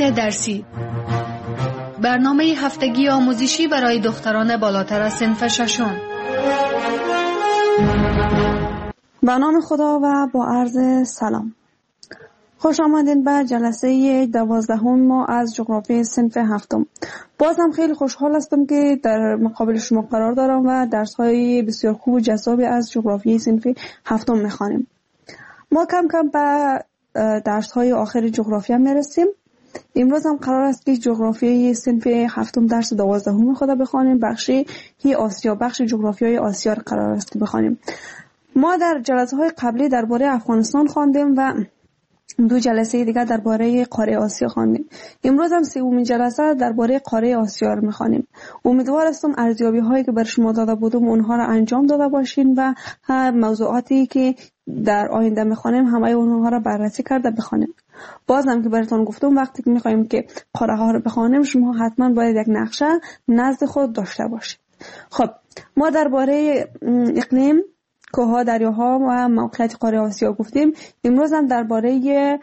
درسی، برنامه هفتگی آموزشی برای دختران بالاتر از صنف ششم. به نام خدا و با عرض سلام. خوش آمدین به جلسه 12 ما از جغرافی صنف هفتم. باز هم خیلی خوشحال هستم که در مقابل شما قرار دارم و درس‌های بسیار خوب و جذابی از جغرافی صنف هفتم می‌خوانیم. ما کم کم به درس‌های آخر جغرافیا میرسیم. امروز هم قرار است که جغرافیای صنف هفتم درس 12 خود بخوانیم. بخشی آسیا، بخش جغرافیای آسیا را قرار است که بخوانیم. ما در جلسه‌های قبلی درباره افغانستان خواندیم و 2 جلسه دیگر درباره قاره آسیا خواندیم. امروز هم 3مین جلسه درباره قاره آسیا رو می‌خوانیم. امیدوار هستم ارزیابی‌هایی که بر شما داده بودم اونها را انجام داده باشین و موضوعاتی که در آینده می‌خوانیم همه اونها را بررسی کرده بخوانیم. بازم که براتون گفتم وقتی که می‌خوایم که قاره ها رو بخوانیم شما حتما باید یک نقشه نزد خود داشته باشید. خب ما درباره اقلیم، کوه‌ها، دریاها و موقعیت قاره آسیا گفتیم. امروز هم درباره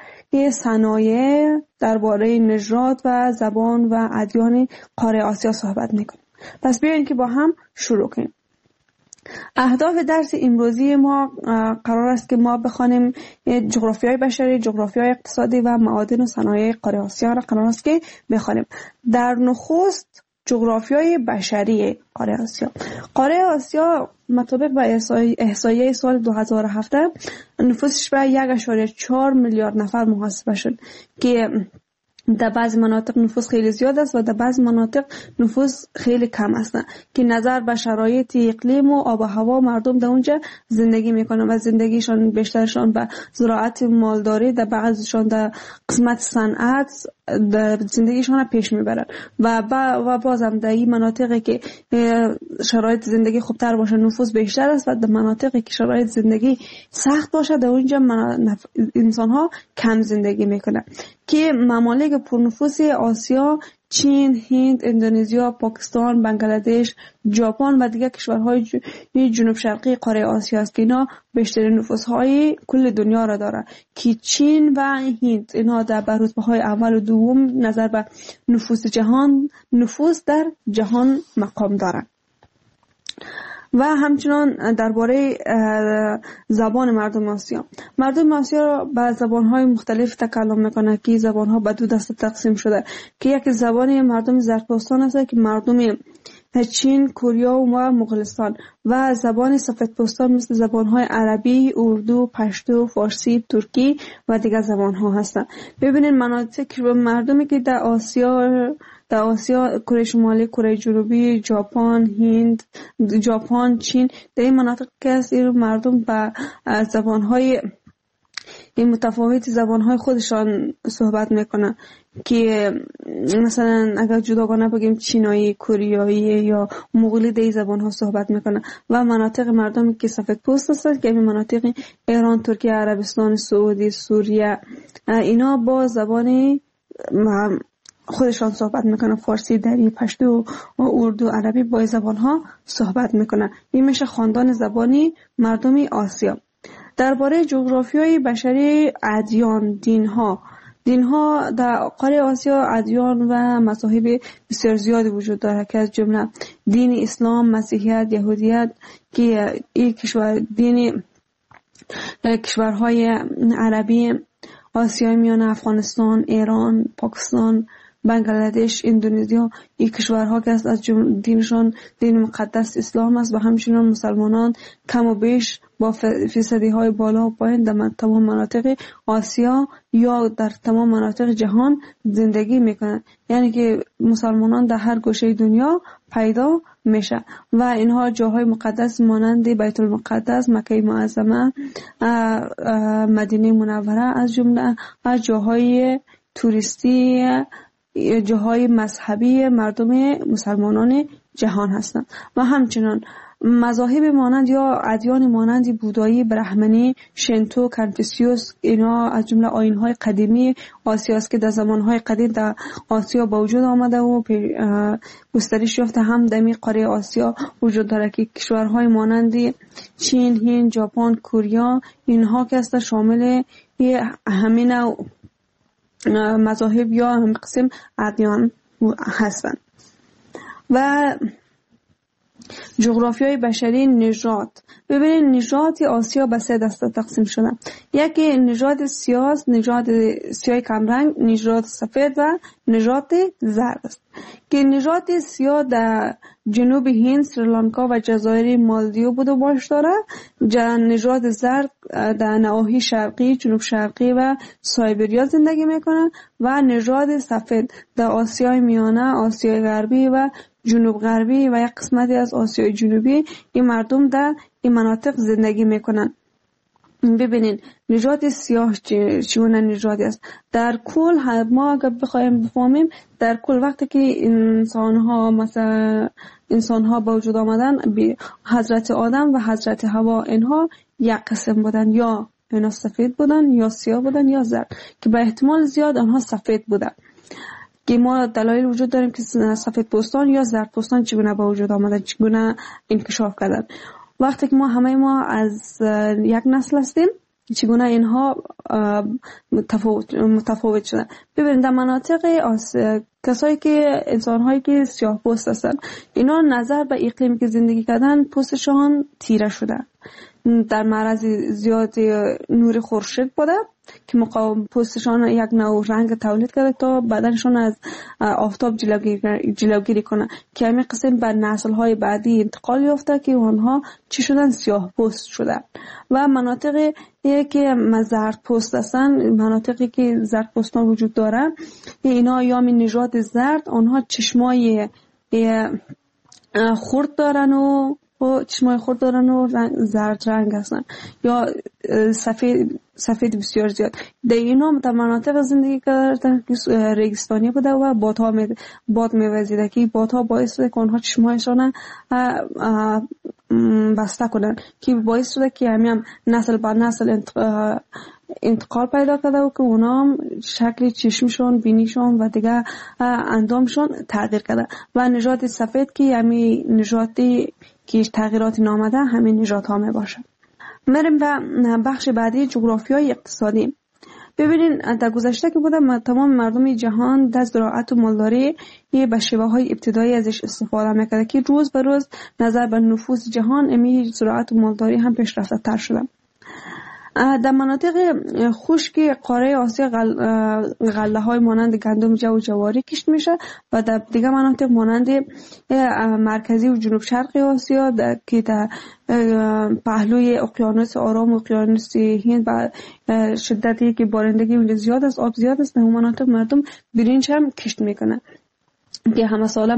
صنایع، درباره نژاد و زبان و ادیان قاره آسیا صحبت می‌کنیم. پس بیاین که با هم شروع کنیم. اهداف درس امروزی ما قرار است که ما بخوانیم جغرافیای بشری، جغرافیای اقتصادی و معادن و صنایع قاره آسیا را قرار است که بخوانیم. در نخست جغرافیای بشری قاره آسیا. قاره آسیا مطابق با احصایه سال 2017 نفوسش به 1.4 میلیارد نفر محاسبه شد که در بعض مناطق نفوس خیلی زیاد است و در بعض مناطق نفوس خیلی کم است که نظر به شرایط اقلیم و آب و هوا مردم در اونجا زندگی میکنن و زندگیشان بیشترشان به زراعت مالداری، در بعضشان در قسمت صنعت زندگیشان پیش میبرن و بازم در این مناطقی که شرایط زندگی خوبتر باشه نفوس بیشتر است و در مناطقی که شرایط زندگی سخت باشه در اونجا انسان ها کم زندگی میکنن که ممالک پرنفوس آسیا چین، هند، اندونزیا، پاکستان، بنگلادش، ژاپن و دیگر کشورهای جنوب شرقی قاره آسیا است که اینا بیشترین نفوس‌های کل دنیا را داره که چین و هند اینا در رتبه‌های اول و دوم نظر به نفوس در جهان مقام دارند. و همچنان درباره زبان مردم آسیا. مردم آسیا به زبان‌های مختلف تکلم می‌کنند که زبان‌ها به 2 دسته تقسیم شده که یک زبان مردم زرتپوستان است که مردم چین، کره و مغولستان و زبان سفیدپوستان مثل زبان‌های عربی، اردو، پشتو، فارسی، ترکی و دیگر زبان‌ها هستند. ببینید مناطق مردمی که در آسیا کره شمالی، کره جنوبی، ژاپن، هند، چین در این مناطق که است مردم با زبان‌های این متفاوت زبان‌های خودشان صحبت میکنن که مثلا اگر جداگانه بگیم چینایی، کوریایی یا مغولی در این زبان‌ها صحبت میکنن و مناطق مردمی که سفیدپوست هستند که این مناطق ایران، ترکیه، عربستان سعودی، سوریه اینا با زبان خودشان صحبت میکنن. فارسی، دری، پشتو و اردو، عربی با زبان‌ها صحبت میکنن. این میشه خاندان زبانی مردم آسیا. درباره جغرافیای بشری، ادیان، دین‌ها در قاره آسیا ادیان و مذاهب بسیار زیادی وجود داره که از جمله دین اسلام، مسیحیت، یهودیت که این کشورهای عربی آسیای میانه، افغانستان، ایران، پاکستان، بنگلادش، اندونزیا این کشورها که از دینشان دین مقدس اسلام است و همچنین مسلمانان کم و بیش با فیصدی های بالا و پایین در تمام مناطق آسیا یا در تمام مناطق جهان زندگی میکنند. یعنی که مسلمانان در هر گوشه دنیا پیدا میشه و اینها جاهای مقدس مانند بیت المقدس، مکه معظمه، مدینه منوره از جمله از جاهای توریستی، جاهای مذهبی مردم مسلمانان جهان هستند و همچنان مذاهب مانند یا ادیان مانند بودایی، برهمنی، شینتو، کنفوسیوس اینا از جمله آیین‌های قدیمی آسیا است که در زمان‌های قدیم در آسیا با وجود آمده و گسترش یافته. هم در قاره آسیا وجود داره که کشورهای مانند چین، هند، ژاپن، کره اینها که است شامل همین مذاهب یا هم قسم ادیان هستند. و جغرافیای بشری نژاد. ببینید نژاد آسیا به 3 دسته تقسیم شده. یکی نژاد سیاه، نژاد سیاه کمرنگ، نژاد سفید و نژاد زرد است. که نژاد سیاه در جنوب هند، سریلانکا و جزایر مالدیو بود و باش داره. نژاد زرد در نواحی شرقی، جنوب شرقی و سایبریا زندگی میکنه و نژاد سفید در آسیای میانه، آسیای غربی و جنوب غربی و یک قسمتی از آسیای جنوبی این مردم در این مناطق زندگی میکنن. ببینید نژاد سیاه چگونه نژادی است. در کل ما اگر بخوایم بفهمیم، در کل وقتی که انسان ها به وجود آمدن، حضرت آدم و حضرت حوا اینها یک قسم بودن، یا اینا سفید بودن یا سیاه بودن یا زرد، که به احتمال زیاد آنها سفید بودن. که ما دلایل وجود داریم که سفید پوستان یا زرد پوستان چگونه به وجود آمدن، چگونه انکشاف کردن. وقتی که همه ما از یک نسل هستیم، چگونه اینها متفاوت شدن. ببینید در مناطق کسایی که انسان‌هایی که سیاه پوست هستن، اینا نظر به اقلیمی که زندگی کردن پوستشان تیره شده، در معرض زیاد نور خورشید بوده که مقاوم پوستشان یک نوع رنگ تولید کرده تا بدنشان از آفتاب جلوگیری کنه، که همین قسم بر نسل‌های بعدی انتقال یافته که اونها چی شدن؟ سیاه پوست شدن. و مناطقی که زرد پوست هستن، مناطقی که زرد پوستان وجود داره، اینا یا می نژاد زرد، آنها چشمای خرد دارن و چشمای خرد دارن و زرد رنگ هستن، یا سفید بسیار زیاد. در اینا در مناطق زندگی کردن که ریگستانی بوده و باد میوزیده، که بادها باعث شده که آنها چشمایشان بسته کنن، که باعث شده که هم نسل بر نسل انتقال پیدا کرده و که اونا شکل چشمشون، بینیشون و دیگه اندامشون تغییر کرده. و نژاد سفید که همین نژادی که تغییراتی نامده، همین نژاد ها می باشه. میریم به بخش بعدی، جغرافیای اقتصادی. ببینین در گذشته که بوده، تمام مردم جهان در زراعت و مالداری به شیوه های ابتدایی ازش استفاده میکرده، که روز به روز نظر به نفوذ جهان امی زراعت و مالداری هم پیشرفته تر شده. در مناطق خشک قاره آسیا غله های مانند گندم، جو و جواری کشت میشه، و در دیگه مناطق مانند مرکزی و جنوب شرق آسیا که در پهلوی اقیانوس آرام و اقیانوس هند و شدتی که بارندگی اونجا زیاد است، آب زیاد است، در اون مناطق مردم برنج هم کشت میکنه، که همه ساله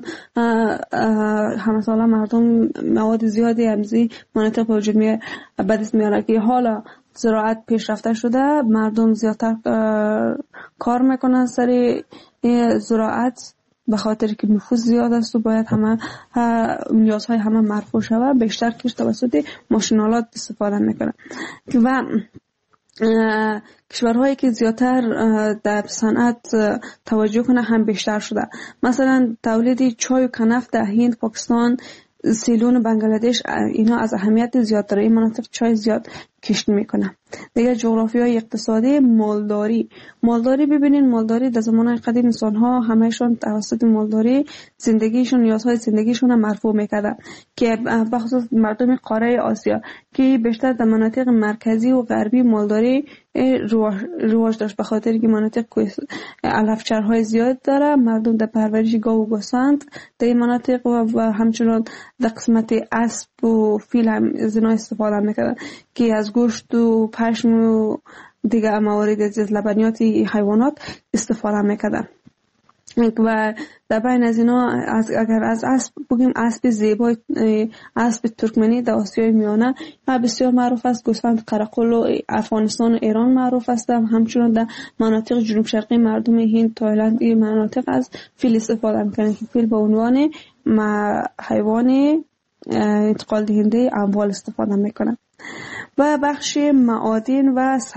مردم مواد زیادی همزی مناطق به وجود میاره، که حالا زراعت پیشرفته شده، مردم زیادتر کار میکنن سر زراعت، به خاطر که نفوذ زیاد است و باید همه نیازهای همه مرفوع شده، بیشتر کشت توسط ماشینالات استفاده میکنن. و کشورهایی که زیادتر در صنعت توجه کنه هم بیشتر شده. مثلا تولید چای و کنف در هند، پاکستان، سیلون و بنگلادش، اینا از اهمیت زیاد داره. این مناطق چای زیاد کشت میکنه. دیگه جغرافیای اقتصادی، مالداری. ببینین مالداری در زمانهای قدیم انسان ها همهشون توسط مالداری زندگیشون، نیازهای زندگیشون رو مرفوع میکردن، که بخصوص مردم قاره آسیا که بیشتر در مناطق مرکزی و غربی مالداری رواج داشت، به خاطر که مناطق علفچرهای زیاد داره. مردم در پرورش گاو و گوسفند در این مناطق و همچنان در قسمت اسب و فیل هم زنا استفاده میکردن، که از گوشت و پشم و دیگه موارد از لبنیات حیوانات استفاده میکردن. و در بین از اینا اگر از اسب بگیم، اسب زیبای، اسب ترکمنی در آسیای میانه بسیار معروف است. گوسفند قرقل و افغانستان و ایران معروف است. همچنان در مناطق جنوب شرقی مردم هند، تایلند، این مناطق از فیل استفاده میکنن، که فیل به عنوان حیوان انتقال دهنده اموال استفاده میکنن. و بخش معادن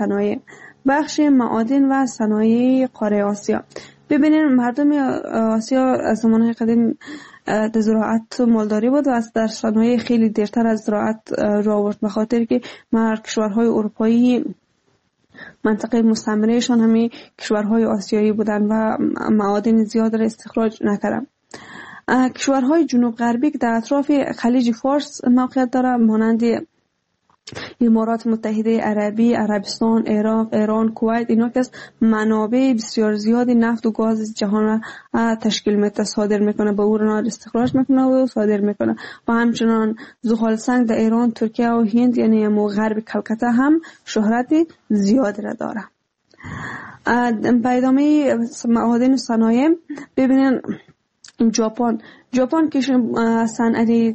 و صنایع قاره آسیا. ببینید مردم آسیا از زمانهای قدیم در زراعت و مالداری بود و از در صنایع خیلی دیرتر از زراعت را آورد، به خاطر که کشورهای اروپایی منطقه مستعمرهشان همین کشورهای آسیایی بودن و معادن زیاد را استخراج نکردن. کشورهای جنوب غربی که در اطراف خلیج فارس موقعیت داره مانند امارات متحده عربی، عربستان، عراق، ایران، کویت، اینا که منابع بسیار زیادی نفت و گاز جهان را تشکیل میده، صادر میکنه، به اون استخراج میکنه و صادر میکنه. و همچنان زغال سنگ در ایران، ترکیه و هند یعنی غرب کلکته هم شهرت زیادی را داره. به ادامه معادن صنایع ببینین ژاپن که صنعتی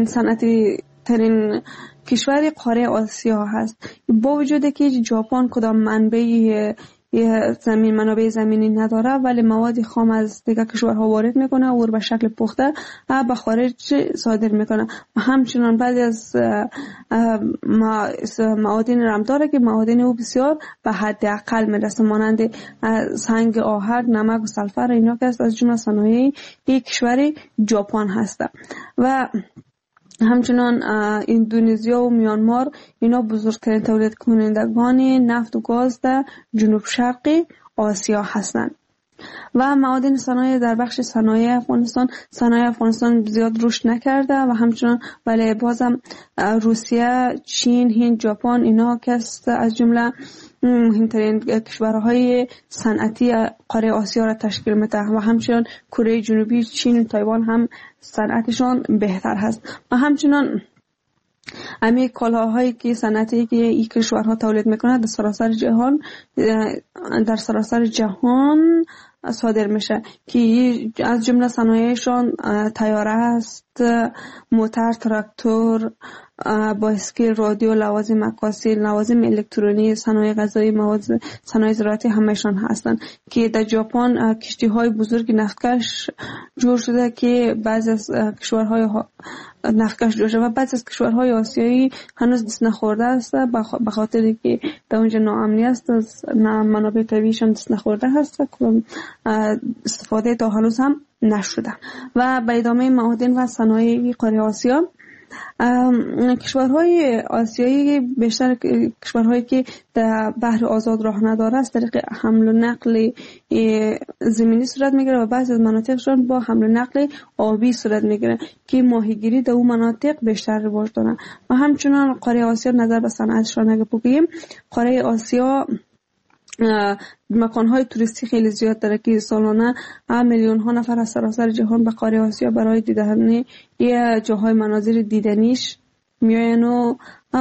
ترین کشور قاره آسیا هست. با وجود که ژاپن کدام منابع زمینی نداره ولی مواد خام از دیگر کشورها وارد میکنه و به شکل پخته به خارج صادر میکنه. و همچنان بعضی از معادن رم داره که معادن او بسیار به حد اقل میرسه، مانند سنگ آهن، نمک و سلفر، اینا که از جمله صنایع یک کشور ژاپن هست. و همچنان اندونزیا و میانمار اینا بزرگترین تولید کنندگان نفت و گاز در جنوب شرقی آسیا هستند. و معادن صنایع در بخش صنایع افغانستان زیاد رشد نکرده و همچنان ولی بازم روسیه، چین، هند، ژاپن اینا که از جمله مهمترین کشورهای صنعتی قاره آسیا را تشکیل میده. و همچنان کره جنوبی، چین، تایوان هم صنعتشان بهتر هست. و همچنان همه کالاهایی که صنعتی که این کشورها تولید میکنه در سراسر جهان صادر میشه که از جمله صنایعشان طیاره است، موتر، تراکتور، بایسکل، رادیو، لوازم عکاسی، لوازم الکترونی، صنایع غذایی، صنایع زراعتی همهشان هستند که در ژاپن کشتی‌های بزرگ نفتکش جور شده که بعضی از کشورهای نفتکش جور شده و بعضی از کشورهای آسیایی هنوز دست نخورده است به خاطر که در اونجا ناامنی است، از منابع طبیعیشان دست نخورده هست و استفاده تا هنوز هم نشده. و به ادامه معادن و صنایع قاره آسیا، کشورهای آسیایی بیشتر کشورهایی که در بحر آزاد راه نداره از طریق حمل و نقل زمینی صورت میگیره و بعضی از مناطقشان با حمل و نقل آبی صورت میگیره که ماهیگیری در اون مناطق بیشتر رواج داره. و همچنان قاره آسیا نظر به صنعتشان اگه بگیم، قاره آسیا مکانهای توریستی خیلی زیاد داره که سالانه میلیون ها نفر از سراسر جهان به قاره آسیا برای دیدن یه جاهای مناظر دیدنیش میاین و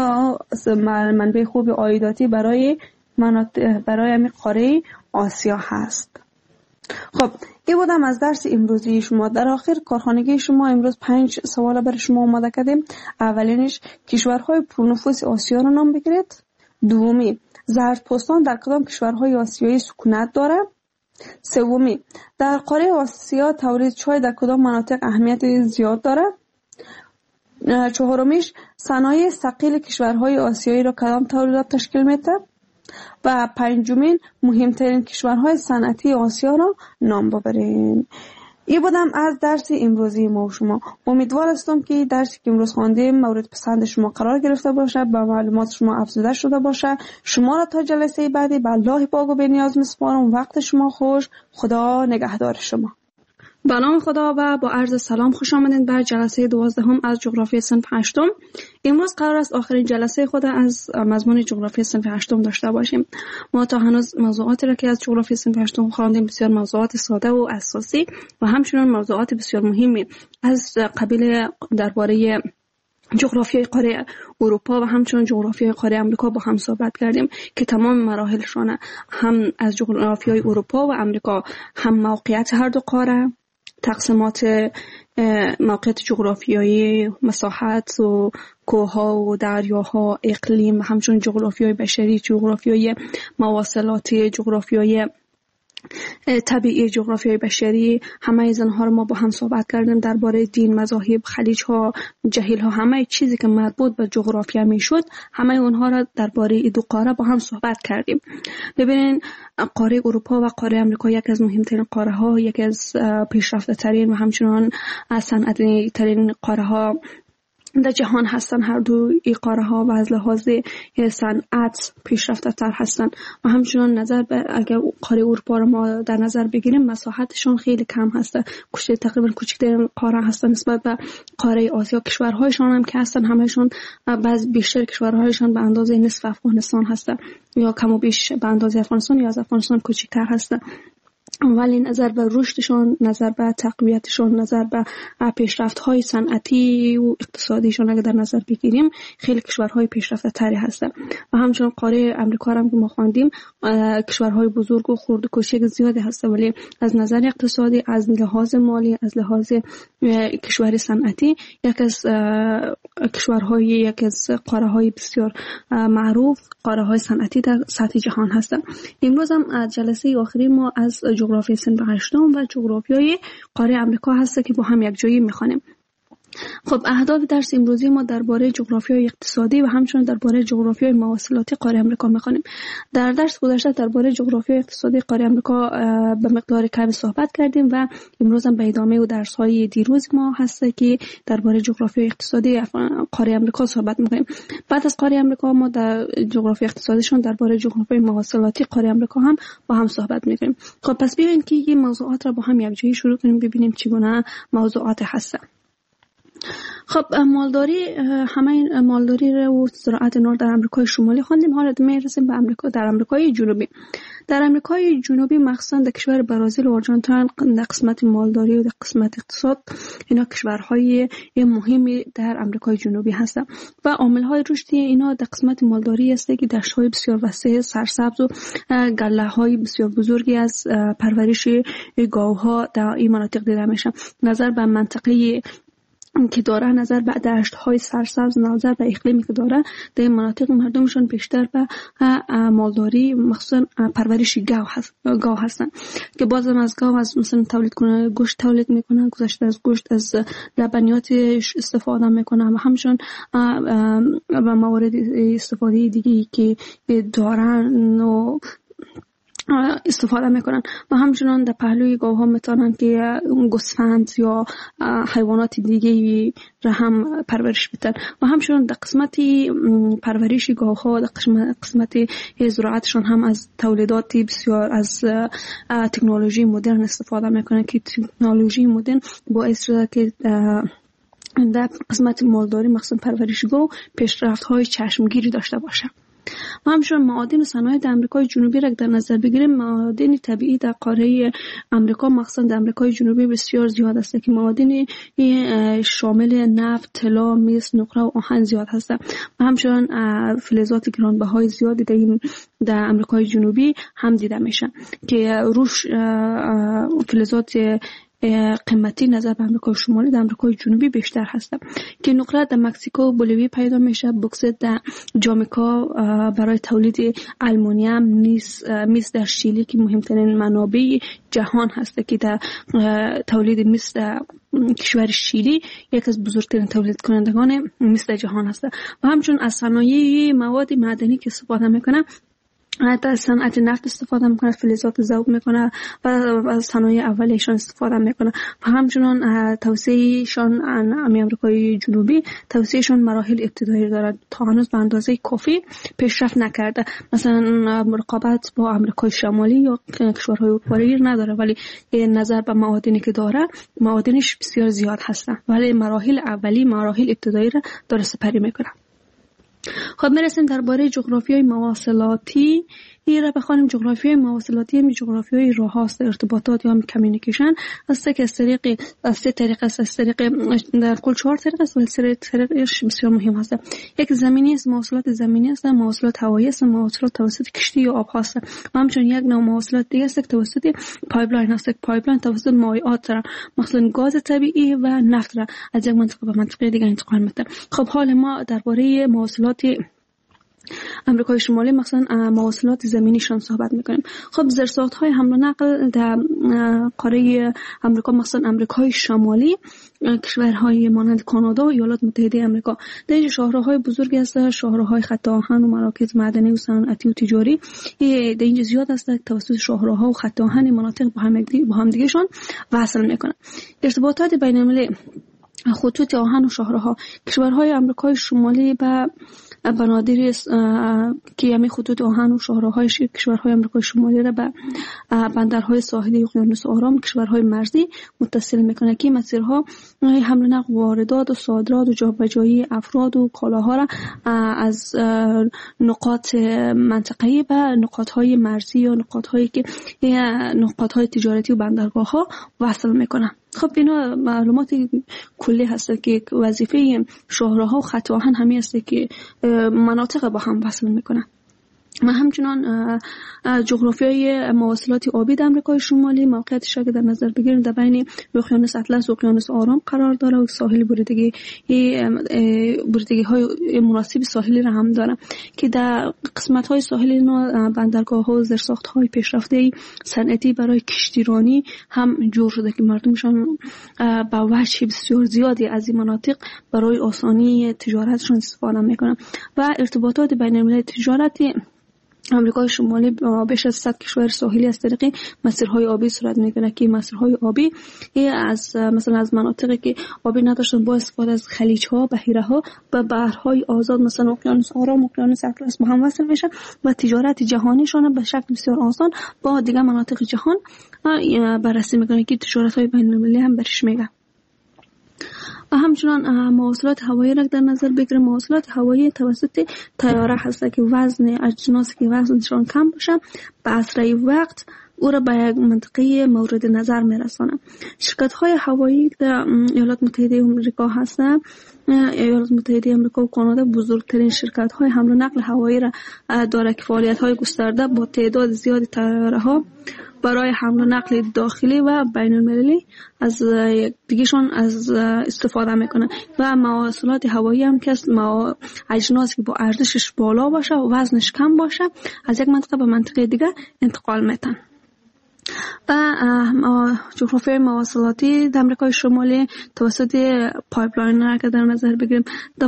منبع خوب عایداتی برای همین قاره آسیا هست. خب این بودم از درس امروزی شما. در آخر کارخانگی شما امروز 5 سوال برای شما آماده کردیم. اولینش کشورهای پرنفوذ آسیا رو نام بگیرید. دومی زردپوستان در کدام کشورهای آسیایی سکونت داره؟ سومی در قاره آسیا تولید چای در کدام مناطق اهمیت زیاد داره؟ چهارمیش صنایع ثقیل کشورهای آسیایی را کدام تولیدات تشکیل میده؟ و پنجمین مهمترین کشورهای صنعتی آسیا را نام ببرین. این بودم از درس امروزی ما و شما. امیدوار هستم که درسی که امروز خواندیم مورد پسند شما قرار گرفته باشه، با معلومات شما افزوده شده باشه. شما را تا جلسه بعدی به الله پاک و بی‌نیاز میسپارم. وقت شما خوش. خدا نگهدار شما. به نام خدا و با عرض سلام خوش آمدید بر جلسه 12 از جغرافی صنف 8. امروز قرار است آخرین جلسه خود از مضمون جغرافی صنف 8 داشته باشیم. ما تا هنوز موضوعاتی را که از جغرافی صنف 8 خواندیم بسیار موضوعات ساده و اساسی و همچنین موضوعات بسیار مهمی از قبیل درباره جغرافیای قاره اروپا و همچنین جغرافیای قاره امریکا با هم صحبت کردیم که تمام مراحلشان هم از جغرافیای اروپا و امریکا هم موقعیت هر دو قاره، تقسیمات موقعیت جغرافیایی، مساحت و کوهها و دریاها، اقلیم و همچنین جغرافیای بشری، جغرافیای مواصلاتی، جغرافیای طبیعی، جغرافیای بشری، همه از اینها رو ما با هم صحبت کردیم. درباره دین، مذاهب، خلیج ها، جهیل ها، همه چیزی که مربوط به جغرافیا میشد همه اونها را درباره دو قاره با هم صحبت کردیم. ببینین قاره اروپا و قاره امریکا یکی از مهمترین قاره ها، یکی از پیشرفته ترین و همچنان صنعتی ترین قاره ها در جهان هستن. هر دو این قاره ها و از لحاظ صنعت پیشرفته تر هستن و همچنان نظر به اگر قاره اروپا رو ما در نظر بگیریم مساحتشون خیلی کم هسته، تقریبا کوچکترین قاره هستن نسبت به قاره آسیا. کشورهایشان هم که هستن همهشون بعض بیشتر کشورهایشان به اندازه نصف افغانستان هستن یا کم و بیش به اندازه افغانستان یا از افغانستان کوچکتر هستن، ولی نظر به رشدشون، نظر به تقویتشون، نظر به پیشرفت‌های صنعتی و اقتصادیشون اگر در نظر بگیریم خیلی کشورهای پیشرفته تری هستن. و همچنین قاره امریکا هم که ما خواندیم کشورهای بزرگ و خرد و کوچک زیادی هستن، ولی از نظر اقتصادی، از لحاظ مالی، از لحاظ کشور صنعتی یک از قاره‌های بسیار معروف، قاره‌های صنعتی در سطح جهان هستن. امروز هم جلسه آخری ما از جغرافی صنف هشتم و جغرافیای قاره امریکا هست که با هم یک جایی میخوانیم. خب اهداف درس امروزی ما درباره جغرافیای اقتصادی و همچنین درباره جغرافیای مواصلاتی قاره امریکا میخوانیم. در درس گذشته درباره جغرافیای اقتصادی قاره امریکا به مقدار کمی صحبت کردیم و امروز هم به ادامه و درس‌های دیروز ما هست که درباره جغرافیای اقتصادی قاره امریکا صحبت میکنیم. بعد از قاره امریکا ما در جغرافیای اقتصادیشون درباره جغرافیای مواصلاتی قاره امریکا هم با هم صحبت میکنیم. خب پس بیاین که این موضوعات را با هم یک جایی شروع کنیم ببینیم چگونه موضوعات هستن. خب همه مالداری و زراعت نور در آمریکای شمالی خواندیم. حالا میرسیم به آمریکا. در آمریکای جنوبی، در آمریکای جنوبی مخصوصا در کشور برزیل و آرژانتین در قسمت مالداری و در قسمت اقتصاد اینا کشورهای مهمی در آمریکای جنوبی هستند و عامل‌های رشد اینا در قسمت مالداری است که دشت‌های بسیار وسیع سرسبز و گله‌های بسیار بزرگی از پرورش گاوها در این مناطق دیده میشه. نظر به منطقه که داره، نظر به دشت‌های سرسبز، نظر به اقلیمی که داره، در این مناطق مردمشون بیشتر به مالداری مخصوصا پرورش گاو هستن که بازم از گاو از مثلا تولید کنه گوشت تولید میکنن، گذشته از گوشت از لبنیاتش استفاده میکنن و همچنین و موارد استفاده دیگه که دارن و استفاده میکنن و همچنان در پهلوی گاوها میتونن که گوسفند یا حیوانات دیگه را هم پرورش بدن و همچنان در قسمتی پرورش گاوها در قسمت زراعتشون هم از تولیدات بسیار از تکنولوژی مدرن استفاده میکنن که تکنولوژی مدرن باعث شده که در قسمت مالداری مخصوصا پرورش گاو پیشرفت‌های چشمگیری داشته باشه. و همچنین معادن صنایع در آمریکای جنوبی را در نظر بگیریم، معادن طبیعی در قاره آمریکا مخصوصا در آمریکای جنوبی بسیار زیاد است که معادن شامل نفت، طلا، مس، نقره و آهن زیاد هست و همچنین فلزات گرانبهای زیادی در آمریکای جنوبی هم دیده میشن که روش فلزات قیمتی نظر به آمریکای شمالی در آمریکای جنوبی بیشتر هست که نقره در مکزیکو و بولیوی پیدا میشه، بوکسیت در جامائیکا برای تولید آلومینیوم، مس در شیلی که مهمترین منابع جهان هست که در تولید مس در کشور شیلی یک از بزرگترین تولید کنندگان مس در جهان هست و همچنین از صنایع مواد معدنی که استفاده میکنه حتی از صنعت نفت استفاده میکنه، فلزات ذوب میکنه و از صنایع اولیه‌شان استفاده میکنه و همچنین توسعه‌شان آمریکای جنوبی توسعه‌شان مراحل ابتدایی دارد تا هنوز به اندازه کافی پیشرفت نکرده. مثلا رقابت با آمریکای شمالی یا کشورهای اروپایی نداره، ولی نظر به معادنی که داره معادنش بسیار زیاد هستن، ولی مراحل اولی مراحل ابتدایی را داره سپری میکنه. خب میرسیم درباره جغرافیای مواصلاتی را بخوانیم. جغرافیای مواصلاتی هم جغرافیای راه‌هاست، ارتباطات یا کمیونیکیشن است که از سه طریق است. از طریق در کل 4 طریق است ولی سه طریقش بسیار مهم است. یک زمینی است، مواصلات زمینی است، مواصلات هوایی است، مواصلات توسط کشتی یا آب هست و همچنین یک نوع مواصلات دیگه است که توسط پایپلاین است. پایپلاین توسط مایعات را مثلا گاز طبیعی و نفت را از یک منطقه به منطقه دیگه انتقال میده. خب حال ما درباره مواصلات آمریکای شمالی مثلا مواصلات زمینیشان صحبت میکنیم. خب زیرساخت‌های حمل و نقل در قاره آمریکا مثلا آمریکای شمالی کشورهای مانند کانادا و ایالات متحده آمریکا در اینجا شاهراهای بزرگی هستند، شاهراهای خط آهن و مراکز معدنی و صنعتی و تجاری در اینجا زیاد است. توسط شاهراها و خط آهن مناطق با هم دیگه‌شان وصل میکنن. ارتباطات بین‌المللی خطوط آهن و شاهراها. کشورهای آمریکای شمالی و بنادری که همین خطوط آهن و شاهراهای کشورهای آمریکای شمالی را به بندرهای ساحلی اقیانوس آرام، کشورهای مرزی متصل میکنه که مسیرها حمل و نقل، واردات و صادرات و جابجایی افراد و کالاها را از نقاط منطقه‌ای به نقاطهای مرزی یا نقاطهای تجارتی و بندرگاه ها وصل میکنه. خب اینا معلومات کلی هست که وظیفه شاهراها و خط آهن همین است که مناطق با هم وصل میکنه. و همچنان جغرافیای مواصلات آبی در آمریکای شمالی موقعیتش اگه در نظر بگیریم در بین اقیانوس اطلس و اقیانوس آرام قرار داره و ساحل بریدگی های مناسب ساحلی را هم داره که در قسمت های ساحلی بندرگاه ها و زیرساخت های پیشرفته صنعتی برای کشتیرانی هم جور شده که مردمشان با وجه بسیار زیادی از این مناطق برای آسانی تجارتشون استفاده میکنن و ارتباطات بین المللی تجارتی آمریکای شمالی بیش از 100 کشور ساحلی از طریق مسیرهای آبی صورت میگیره که مسیرهای آبی از مثلا از مناطقی که آبی نداشتن با استفاده از خلیج‌ها، بحیره‌ها و بحرهای آزاد مثلا اقیانوس آرام، اقیانوس اطلس با هم وصل میشه و تجارت جهانیشان به شکل بسیار آسان با دیگر مناطق جهان بررسی میکنه که تجارت‌های بین‌المللی هم برش میگه. و همچنان مواصلات هوایی را در نظر بگیریم. مواصلات هوایی توسط طیاره هست که وزن اجناسی که وزنشان کم باشه به اسرع وقت او را به یک منطقه مورد نظر میرسانه. شرکت های هوایی در ایالات متحده آمریکا هستند. ایالات متحده آمریکا و کانادا بزرگترین شرکت های حمل و نقل هوایی را دارد که فعالیت های گسترده با تعداد زیادی طیاره ها برای حمل و نقل داخلی و بین المللی از دیگهشون از استفاده میکنن و مواصلات هوایی هم که اجناس که با ارزشش بالا باشه و وزنش کم باشه از یک منطقه به منطقه دیگه انتقال میتن. و جغرافیای مواصلاتی در آمریکای شمالی توسط پایپلاین اگر در نظر بگیریم،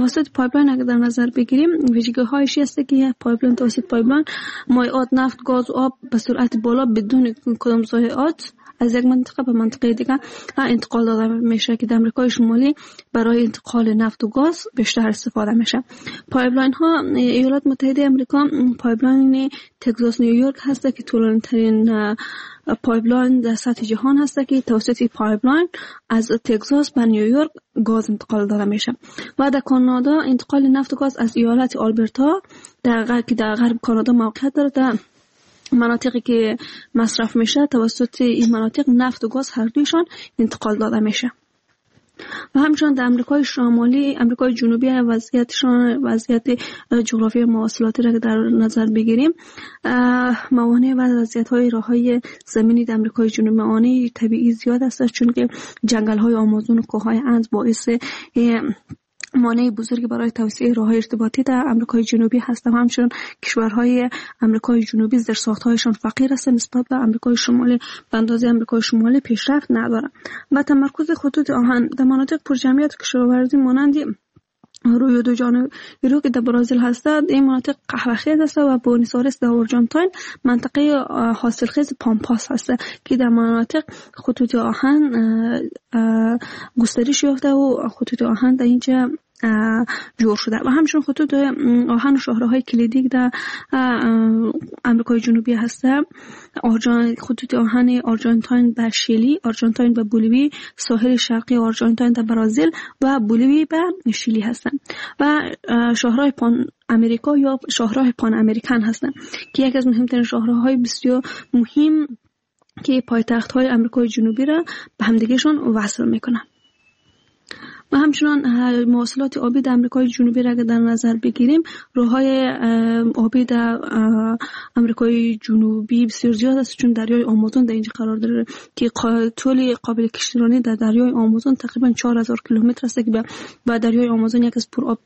ویژگی‌هایش است که پایپلاین توسط پایپلاین مایعات نفت، گاز و آب به سرعت بالا بدون کدام ضایعات از یک منطقه به منطقه دیگر انتقال داده میشه که در آمریکای شمالی برای انتقال نفت و گاز بیشتر استفاده میشه. پایپلاین ها ایالات متحده آمریکا پایپلاین تگزاس نیویورک هست که طولانی‌ترین پایپلاین در سطح جهان هست که توسط پایپلاین از تگزاس به نیویورک گاز انتقال داده میشه. و در کانادا انتقال نفت و گاز از ایالت آلبرتا که در غرب کانادا موقعیت داره در مناطقی که مصرف میشه توسط این مناطق نفت و گاز هر دویشان انتقال داده میشه. و همچنان در امریکای شمالی، امریکای جنوبی وضعیت جغرافی مواصلاتی را در نظر بگیریم، موانع و وضعیت‌های راههای زمینی در امریکای جنوبی موانع طبیعی زیاد است چون که جنگل‌های آمازون و کوههای اند باعث مانع بزرگی برای توسعه راه‌های ارتباطی در آمریکای جنوبی هستند. همچنین کشورهای آمریکای جنوبی زیرساخت‌هایشان فقیر است نسبت به آمریکای شمالی، به اندازه آمریکای شمالی پیشرفت ندارند. و تمرکز خطوط آهن در مناطق پرجمعیت کشاورزی مانند رویو دو جانورو که در برزیل هستند، این مناطق قهوه‌خیز است و بونیس آیرس در آرژانتین منطقه حاصلخیز پامپاس هست که در مناطق خطوط آهن گسترش یافته و خطوط آهن در اینجا جور شده. و همچنین خطوط آهن و شاهراهای کلیدی در آمریکای جنوبی هستند. خطوط آهن آرژانتین به شیلی، آرژانتین به بولیوی، ساحل شرقی آرژانتین در برزیل و بولیوی به شیلی هستند. و شاهراه پان امریکا یا شاهراه پان امریکن هستند که یکی از مهمترین شاهراهای بسیار مهم که پایتخت‌های آمریکای جنوبی را به همدیگه‌شان وصل می‌کنند. و همچنان مواصلات آبی در آمریکای جنوبی را در نظر بگیریم، راههای آبی در آمریکای جنوبی بسیار زیاد است چون دریای آمازون در اینجا قرار داره که طول قابل کشتیرانی در دریای آمازون تقریبا 4000 کیلومتر است که با دریای آمازون یک از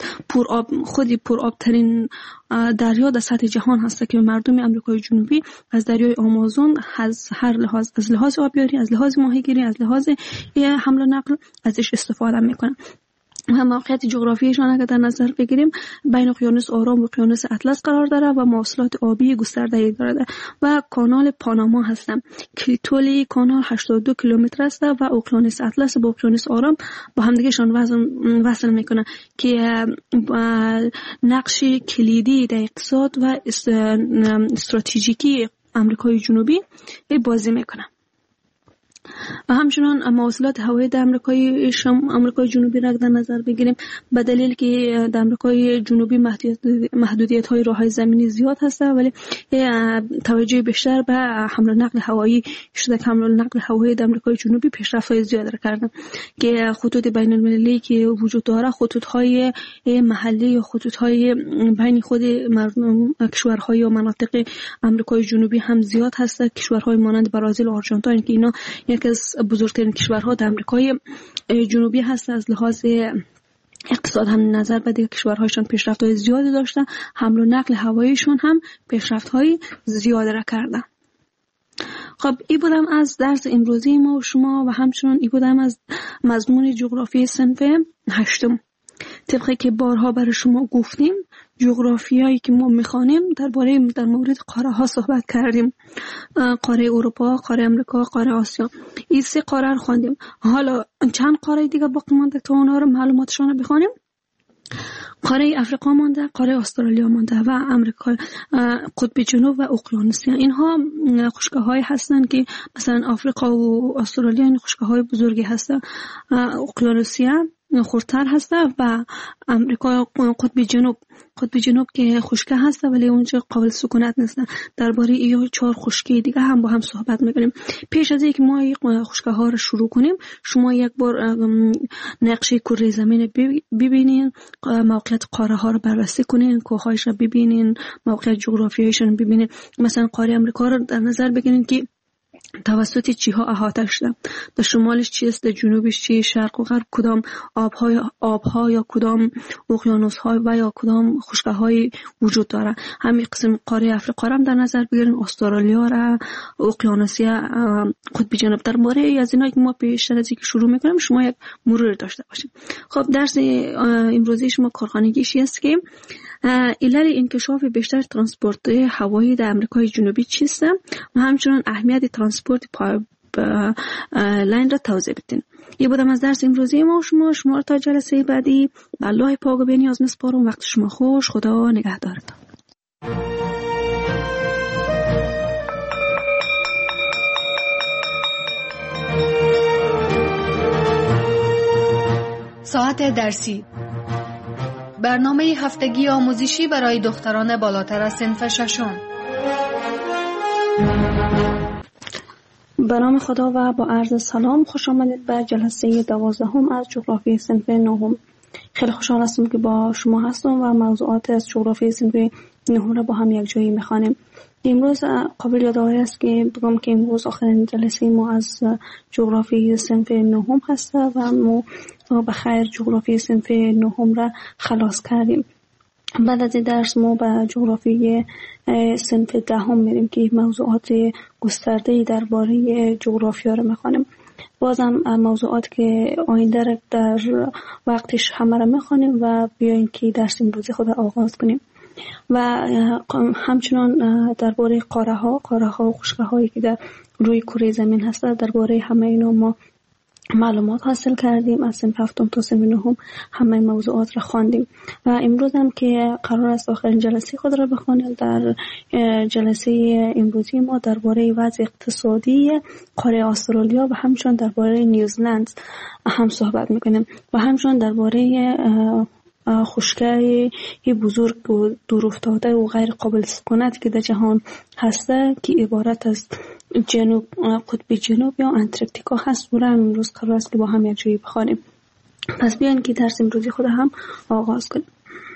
پرآب ترین دریا در سطح جهان هست که مردم آمریکای جنوبی از دریای آمازون از هر لحاظ، از لحاظ آبیاری، از لحاظ ماهیگیری، از لحاظ حمل و نقل ازش استفاده میکنن. و موقعیت جغرافیایشان اگر در نظر بگیریم بین اقیانوس آرام و اقیانوس اطلس قرار داره و مواصلات آبی گسترده‌ای دارد و کانال پاناما هستند که طول کانال 82 کیلومتر است و اقیانوس اطلس با اقیانوس آرام با همدیگهشان وصل میکنه که نقش کلیدی در اقتصاد و استراتژیکی آمریکای جنوبی بازی میکنه. و همچنان مواصلات هوایی در آمریکای جنوبی را در نظر بگیریم به دلیل که در آمریکای جنوبی محدودیت های راههای زمینی زیاد هست ولی توجه بیشتر به حمل و نقل هوایی شده که حمل و نقل هوایی در آمریکای جنوبی پیشرفت های زیاد را کردن که خطوط بین المللی که وجود داره خطوط های محلی یا خطوط های بین خود کشورهای و مناطق آمریکای جنوبی هم زیاد هست. کشورهای مانند برزیل و آرژانتین که اینا یکی از بزرگترین کشورها در آمریکای جنوبی هست از لحاظ اقتصاد هم نظر به دیگر کشورهایشان پیشرفت‌های زیادی داشته، حمل و نقل هواییشون هم پیشرفت‌های زیاد را کرده. خب این بودم از درس امروزی ما و شما و همچنان این بودم از مضمون جغرافی صنف 8. طبقی که بارها برای شما گفتیم جغرافیایی که ما میخوانیم در مورد قاره ها صحبت کردیم، قاره اروپا، قاره امریکا، قاره آسیا. این 3 قاره رو خواندیم. حالا چند قاره دیگه باقی مونده تا اونها رو معلوماتشون رو بخوانیم. قاره افریقا مونده، قاره استرالیا مونده و امریکا قطب جنوب و اقیانوسیا. اینها خشکه‌های هستن که مثلا افریقا و استرالیا این خشکه‌های بزرگی هستن. اقیانوسیا خردتر هسته و امریکا قطب جنوب که خشکه هسته ولی اونجا قابل سکونت نیست. درباره این 4 خشکی دیگه هم با هم صحبت می‌کنیم. پیش از اینکه ما این خشکه ها رو شروع کنیم شما یک بار نقشه کره زمین ببینین، موقعیت قاره ها رو بررسی کنین، کوه‌هایش رو ببینین، موقعیت جغرافیاییشون رو ببینین. مثلا قاره امریکا رو در نظر بگیرین که توسط چیها احاطه شده. در شمالش چیست، در جنوبش چی، شرق و غرب کدام آبها یا کدام اقیانوس‌ها و یا کدام خشکه‌های وجود داره. همین قسم قاره افریقا هم در نظر بگیرین، استرالیا را، اقیانوسیا، قطب جنوب. درباره از اینا که ما پیشتر از اینکه شروع می‌کنیم شما یک مرور داشته باشید. خب درس امروزی شما کارخانگیش است که علل انکشاف بیشتر ترانسپورت هوایی در آمریکای جنوبی چیست و همچنین اهمیت ترانسپورت لاین را توضیح بدین. این بودم از درس امروزی ما و شما تا جلسه بعدی به الله پاک و بی‌نیاز میسپارم. وقت شما خوش. خدا نگهدارتان. ساعت درسی، برنامه هفتگی آموزشی برای دختران بالاتر از صنف 6. به نام خدا و با عرض سلام خوش آمدید به جلسه 12 از جغرافی صنف 9. خیلی خوشحال هستم که با شما هستم و موضوعات از جغرافی صنف 9 را با هم یک جایی میخوانیم. امروز قابل یادآوری است که بگم که امروز آخرین جلسه ما از جغرافی صنف 9 هست و ما به خیر جغرافی صنف 9 را خلاص کردیم. بعد از این درس ما به جغرافی صنف 10 میریم که موضوعات گسترده‌ای درباره جغرافیا را میخوانیم. بازم موضوعات که آینده در وقتش همه را میخوانیم و بیاین که درس امروزی خود آغاز کنیم. و همچنان درباره قاره ها و خشکه هایی که در روی کره زمین هست درباره همه اینا ما معلومات حاصل کردیم. از صنف 7 تا صنف 9 همه موضوعات را خواندیم و امروز هم که قرار است آخرین جلسه خود را بخوانیم. در جلسه امروزی ما درباره وضع اقتصادی قاره استرالیا و همچنان درباره نیوزلند هم صحبت میکنیم و همچنان درباره خشکی بزرگ و دور افتاده و غیر قابل سکونت که در جهان هسته که عبارت از قطب جنوب یا انتارکتیکا هست و را امروز قرار است که با هم یک جایی بخوانیم. پس بیاین که درس امروزی خود هم آغاز کنیم.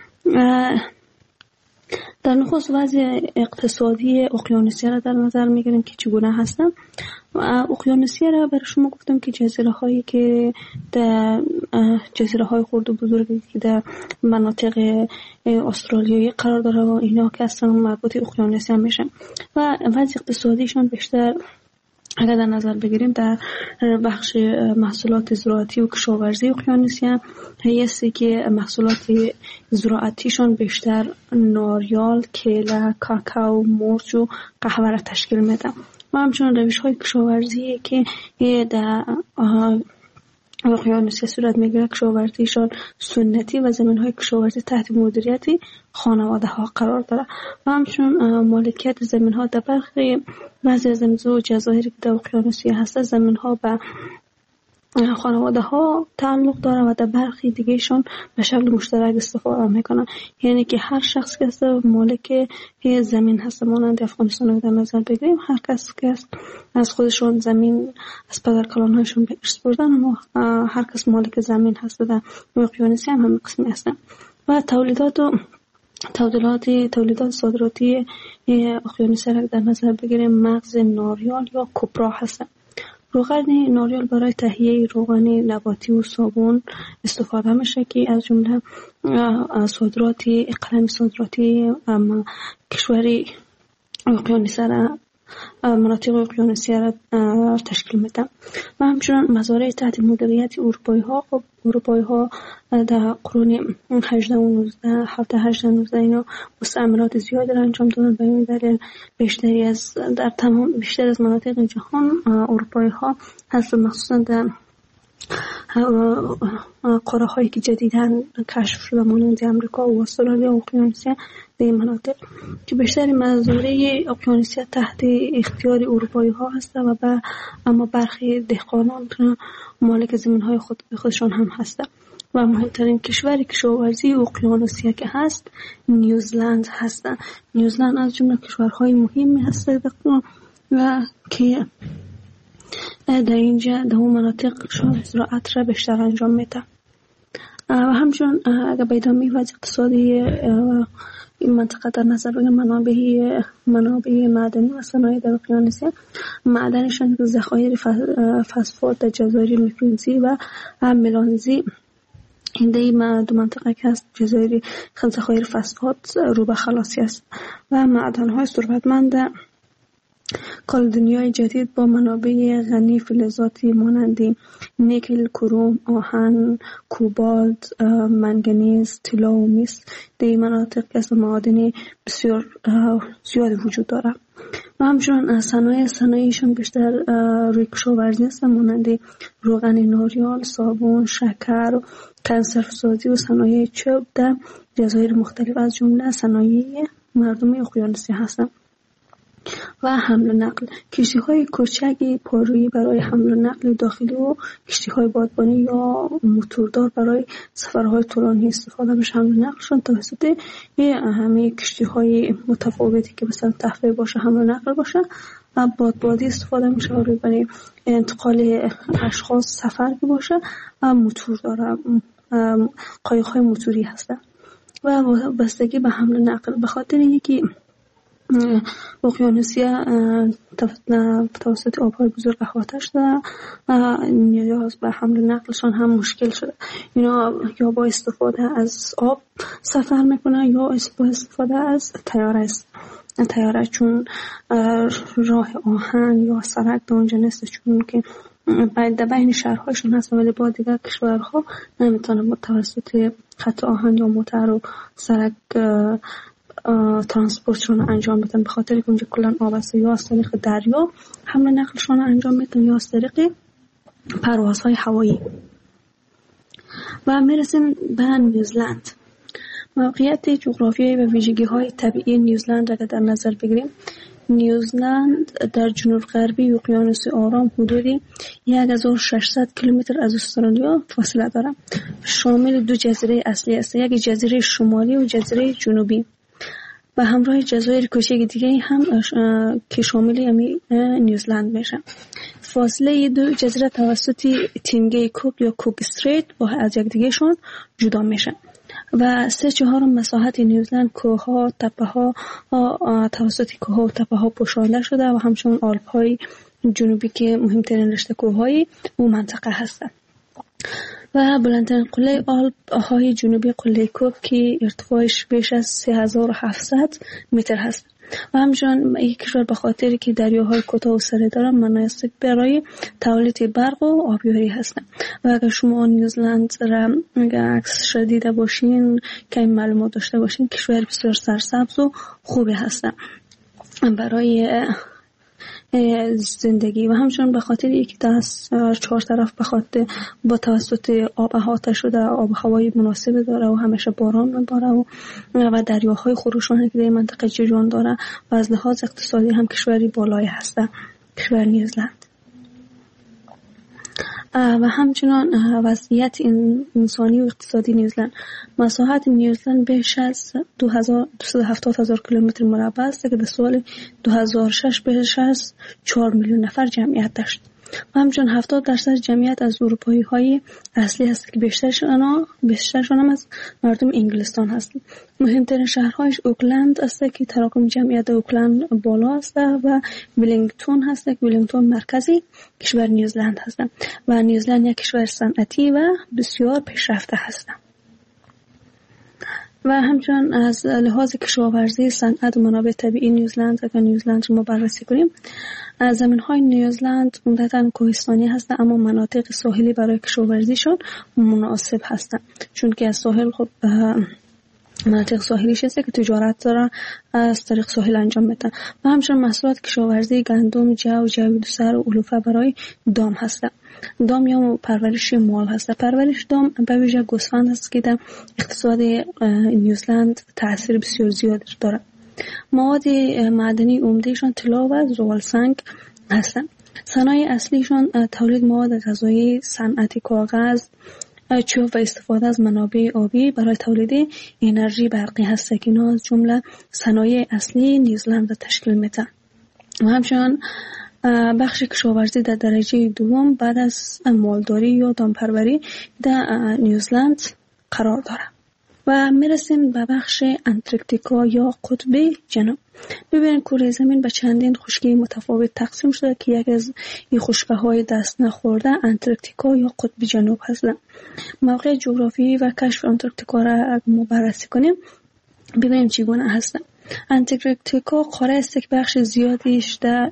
در نخست وضع اقتصادی اقیانوسیا را در نظر میگیریم که چگونه هستن. اقیانوسیا را برای شما گفتم که جزیره هایی که در جزیره های خرد و بزرگی که در مناطق استرالیایی قرار داره و اینا که اصلا مربوط اقیانوسیا میشن و وضع اقتصادیشان بیشتر اگر در نظر بگیریم در بخش محصولات زراعتی و کشاورزی اقیانوسیه هستی که محصولات زراعتیشان بیشتر ناریال، کیله، کاکائو، مرچ و قهوه را تشکیل میده و همچنین روش های کشاورزی که در اقیانوسیه صورت میگیره کشاورزیشان سنتی و زمین های کشاورزی تحت مدیریت خانواده ها قرار داره و همچنین مالکیت زمین ها در برخی بعضی از امضا و جزایری که در اقیانوسیه هست زمین ها به خانواده ها تعلق داره و در برخی دیگهشان به شکل مشترک استفاده میکنن، یعنی که هر شخص که مالک زمین هست مانند افغانستان رو در نظر بگیریم هر کس که از خودشون زمین از پدر کلانهایشون به ارث بردن اما هر کس مالک زمین هست در اقیانوسیه هم همین قسمی هستن و تولیدات صادراتی اقیانوسیه را در نظر بگیریم مغز ناریال یا کپرا هستن. روغن ناریال برای تهیه روغن نباتی و صابون استفاده میشه که از جمله اقلیم صادراتی کشوری اقیانوسیه را مناطق اقیانوسیه را تشکیل میده و همچنین مزارع تحت مدیریت اروپایی ها در قرون 18 و 19 اینا مستعمرات زیادی را انجام دادن. به این دلیل بیشتر از مناطق جهان اروپایی ها هست مخصوصا در قاره هایی که جدیداً کشف شده مانند امریکا و استرالیا و اقیانوسیه در این مناطق که بیشتر مزارع اقیانوسیه تحت اختیار اروپایی ها هست و اما برخی دهقانان مالک زمین های خودشان هم هست و مهمترین کشور کشاورزی اقیانوسیه که هست نیوزلند هست. نیوزلند از جمله کشورهای مهمی هست و که در اینجا در اون مناطق زراعت را بیشتر انجام میده و همچنین اگر به ادامه وضع اقتصادی این منطقه در نظر بگیریم منابع معدنی و صنایع در اقیانوسیه معدنشان ذخایر فسفات در جزایر میکرونزی و ملانزی این دو منطقه که هست جزایر ذخایر فسفات رو به خلاصی است و معدن‌های ثروتمند کالدونیای جدید با منابع غنی فلزاتی مانند نیکل، کروم، آهن، کوبالت، منگنیز، طلا و مس در این مناطق که معادن بسیار زیاد وجود داره و همچنین صنایعشان بیشتر روی کشاورزی است مانند روغن ناریال، صابون، شکر، کنسروسازی و صنایع چوب در جزایر مختلف از جمله صنایع مردم اقیانوسیه هستند. و حمل و نقل کشتی‌های کوچک پارویی برای حمل و نقل داخلی و کشتی‌های بادبانی یا موتوردار برای سفرهای طولانی استفاده میشه. حمل و نقلشون توسط همه کشتی‌های متفاوتی که مثلا تفریح باشه حمل و نقل باشه و بادبادی استفاده میشه برای انتقال اشخاص سفر که باشه و موتور داره قایق‌های موتوری هستن و بستگی به حمل و نقل به خاطر اینکه اقیانوسیه توسط آب‌های بزرگ احاطه شده نیاز به حمل و نقلشان هم مشکل شده. اینا یا با استفاده از آب سفر میکنن یا با استفاده از تیاره چون راه آهن یا سرک به اونجا نیست چون که بین شهرهایشون هست ولی با دیگر کشورها نمیتونن توسط خط آهن یا موتر و سرک ترانسپورتشون انجام بدن به خاطر که اونجا کلان آب است یا از طریق دریا حمل نقلشون انجام میدن یا از طریق پروازهای هوایی. و میرسیم به نیوزلند. موقعیت جغرافیایی و ویژگی‌های طبیعی نیوزلند را در نظر بگیریم. نیوزلند در جنوب غربی اقیانوس آرام حدودی 1600 کیلومتر از استرالیا فاصله دارد. شامل دو جزیره اصلی است، یک جزیره شمالی و جزیره جنوبی و همراه جزایر کوچک دیگه هم که شامل نیوزلند میشه. فاصله دو جزیره توسط تینگی کوک یا کوک استریت با از یکدیگهشون جدا میشه و 3/4 مساحت نیوزلند کوه‌ها، تپه‌ها توسط کوه‌ها و تپه‌ها پوشانده شده و همچنین آلپ‌های جنوبی که مهمترین رشته کوه‌های اون منطقه هستند. و بلندترین قله آلپ‌های جنوبی قله کوک که ارتفاعش بیش از 3700 متر هست. و همچنین این کشور به خاطری که دریاهای کوتاه و سره دارن مناسب برای تولید برق و آبیاری هستن. و اگر شما نیوزلند را عکس دیده باشین که این معلومات داشته باشین، کشور بسیار سرسبز و خوبی هستن برای زندگی. و همچنین به خاطر یکی از 4 طرف به خاطر با توسط آب احاطه شده، آب هوای مناسب داره و همیشه باران میباره و دریاهای خروشان که در منطقه جریان داره و از لحاظ اقتصادی هم کشوری بالایی هسته کشور نیوزلند. و همچنان وضعیت انسانی و اقتصادی نیوزلند. مساحت نیوزلند بیش از 270,000 کیلومتر مربع است که در سال 2006 بیش از 4 میلیون نفر جمعیت داشت. و همچنان 70% جمعیت از اروپایی های اصلی هست که بیشترشان از مردم انگلستان هست. مهمترین شهرهایش اوکلند است که تراکم جمعیت اوکلند بالا است و ولینگتون هست که ولینگتون مرکزی کشور نیوزلند هست و نیوزلند یک کشور صنعتی و بسیار پیشرفته هست. و همچنین از لحاظ کشاورزی، صنعت و منابع طبیعی نیوزلند، اگر نیوزلند رو ما بررسی کنیم، زمین‌های نیوزلند عمدتاً کوهستانی هستند، اما مناطق ساحلی برای کشاورزیشون مناسب هستند، چون که از ساحل خب مناطق ساحلی هست که تجارت داره از طریق ساحل انجام میدن. و همچنین محصولات کشاورزی گندم، جوی سر و علوفه برای دام هستند. دام یا پرورش مال هست. پرورش دام به ویژه گوسفند هست که در اقتصاد نیوزلند تاثیر بسیار زیاد داره. مواد معدنی عمدهشان طلا و زغال سنگ هستند. صنایع اصلیشان تولید مواد غذایی، صنعت کاغذ، چوب و استفاده از منابع آبی برای تولید انرژی برقی هست که اینا از جمله صنایع اصلی نیوزلند تشکیل میدن. و همچنین بخش کشاورزی در درجه دوم بعد از مالداری یا دامپروری در نیوزلند قرار داره. و میرسیم به بخش انتارکتیکا یا قطب جنوب. ببینید کره زمین به چندین خشکی متفاوت تقسیم شده که یکی از این خشکی‌های دست نخورده انتارکتیکا یا قطب جنوب هست. موقع جغرافیایی و کشف انتارکتیکا را ما بررسی کنیم ببینیم چگونه هست. انتارکتیکا قاره است که بخش زیادیش در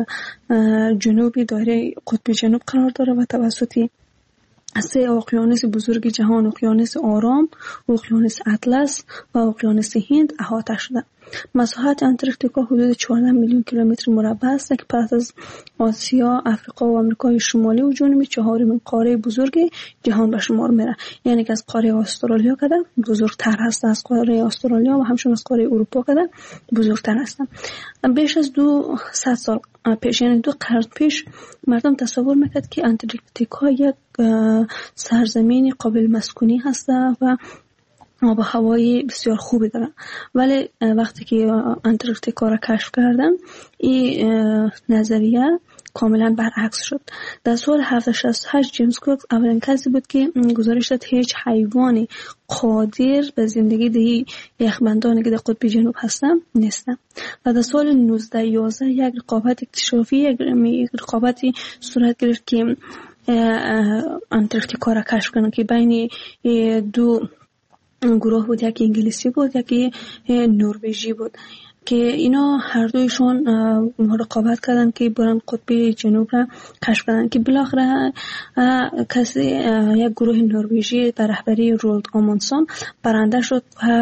جنوبی دایره قطب جنوب قرار داره و توسط 3 اقیانوس بزرگ جهان، اقیانوس آرام، اقیانوس اطلس و اقیانوس هند احاطه شده. مساحت انتارکتیکا حدود 14 میلیون کیلومتر مربع است که پس از آسیا، افریقا و آمریکای شمالی و جنوبی 4مین قاره بزرگ جهان به شمار میره. یعنی که از قاره استرالیا کده بزرگتر هست، از قاره استرالیا و همچنین از قاره اروپا کده بزرگتر هست. بیش از 200 سال پیش، یعنی 2 قرن پیش، مردم تصور میکرد که انتارکتیکا یک سرزمین قابل مسکونی هست و آب و هوای بسیار خوبی داره. ولی وقتی که انتارکتیکا را کشف کردن این نظریه کاملا برعکس شد. در سال 1768 جیمز کوک اولین کسی بود که گزارش داد هیچ حیوانی قادر به زندگی در یخبندانی که در قطب جنوب هستن نیستن. و در سال 1911 یک رقابت اکتشافی، یک رقابتی صورت گرفت که انتارکتیکا را کشف کنن که بین 2 گروه بود، یکی انگلیسی بود یکی نروژی بود که اینا هر دویشون رقابت کردن که برن قطب جنوب را کشف کنن که بالاخره کسی یک گروه نروژی به رهبری رولد آموندسن برنده شد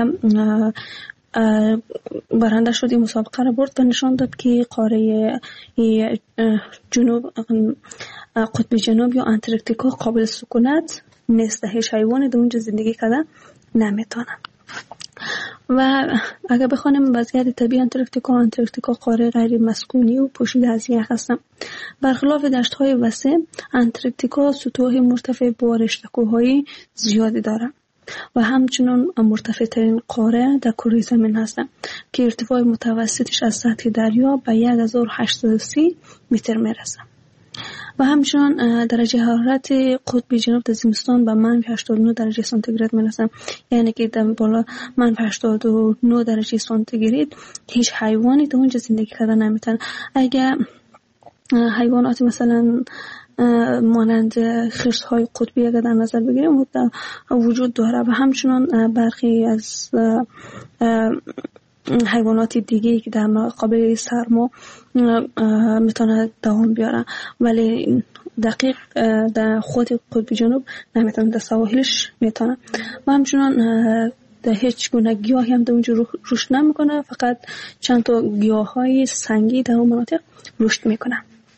این مسابقه را برد و نشان داد که قاره جنوب قطب جنوب یا انتارکتیکا قابل سکونت نیست، هیچ حیوانی در اونجا زندگی کردن نمیتونن. و اگر بخوانیم وضعیت طبیعی انتارکتیکا قاره غیر مسکونی و پوشیده از یخ هست. برخلاف دشت‌های وسیع، انتارکتیکا سطوح مرتفع با رشته کوه‌های زیادی داره و همچنین مرتفع ترین قاره در کره زمین هست که ارتفاع متوسطش از سطح دریا به 1830 متر میرسه. و همچنین درجه حرارت قطب جنوب در زمستان به -89 درجه سانتیگراد میرسه. یعنی که در بالا -89 درجه سانتیگراد هیچ حیوانی در اونجا زندگی کردن نمیتونه. اگر حیوانات مثلا مانند خرس‌های قطبی اگر در نظر بگیریم وجود داره و همچنین برخی از حیوانات دیگه که در مقابل سرما میتونه دوام بیاره، ولی دقیق در خود قطب جنوب نمیتونه، در سواحلش میتونه. و همچنان در هیچ گونه گیاهی هم در اونجا رشد نمیکنه، فقط چند تا گیاهای سنگی در اون مناطق رشد میکنه.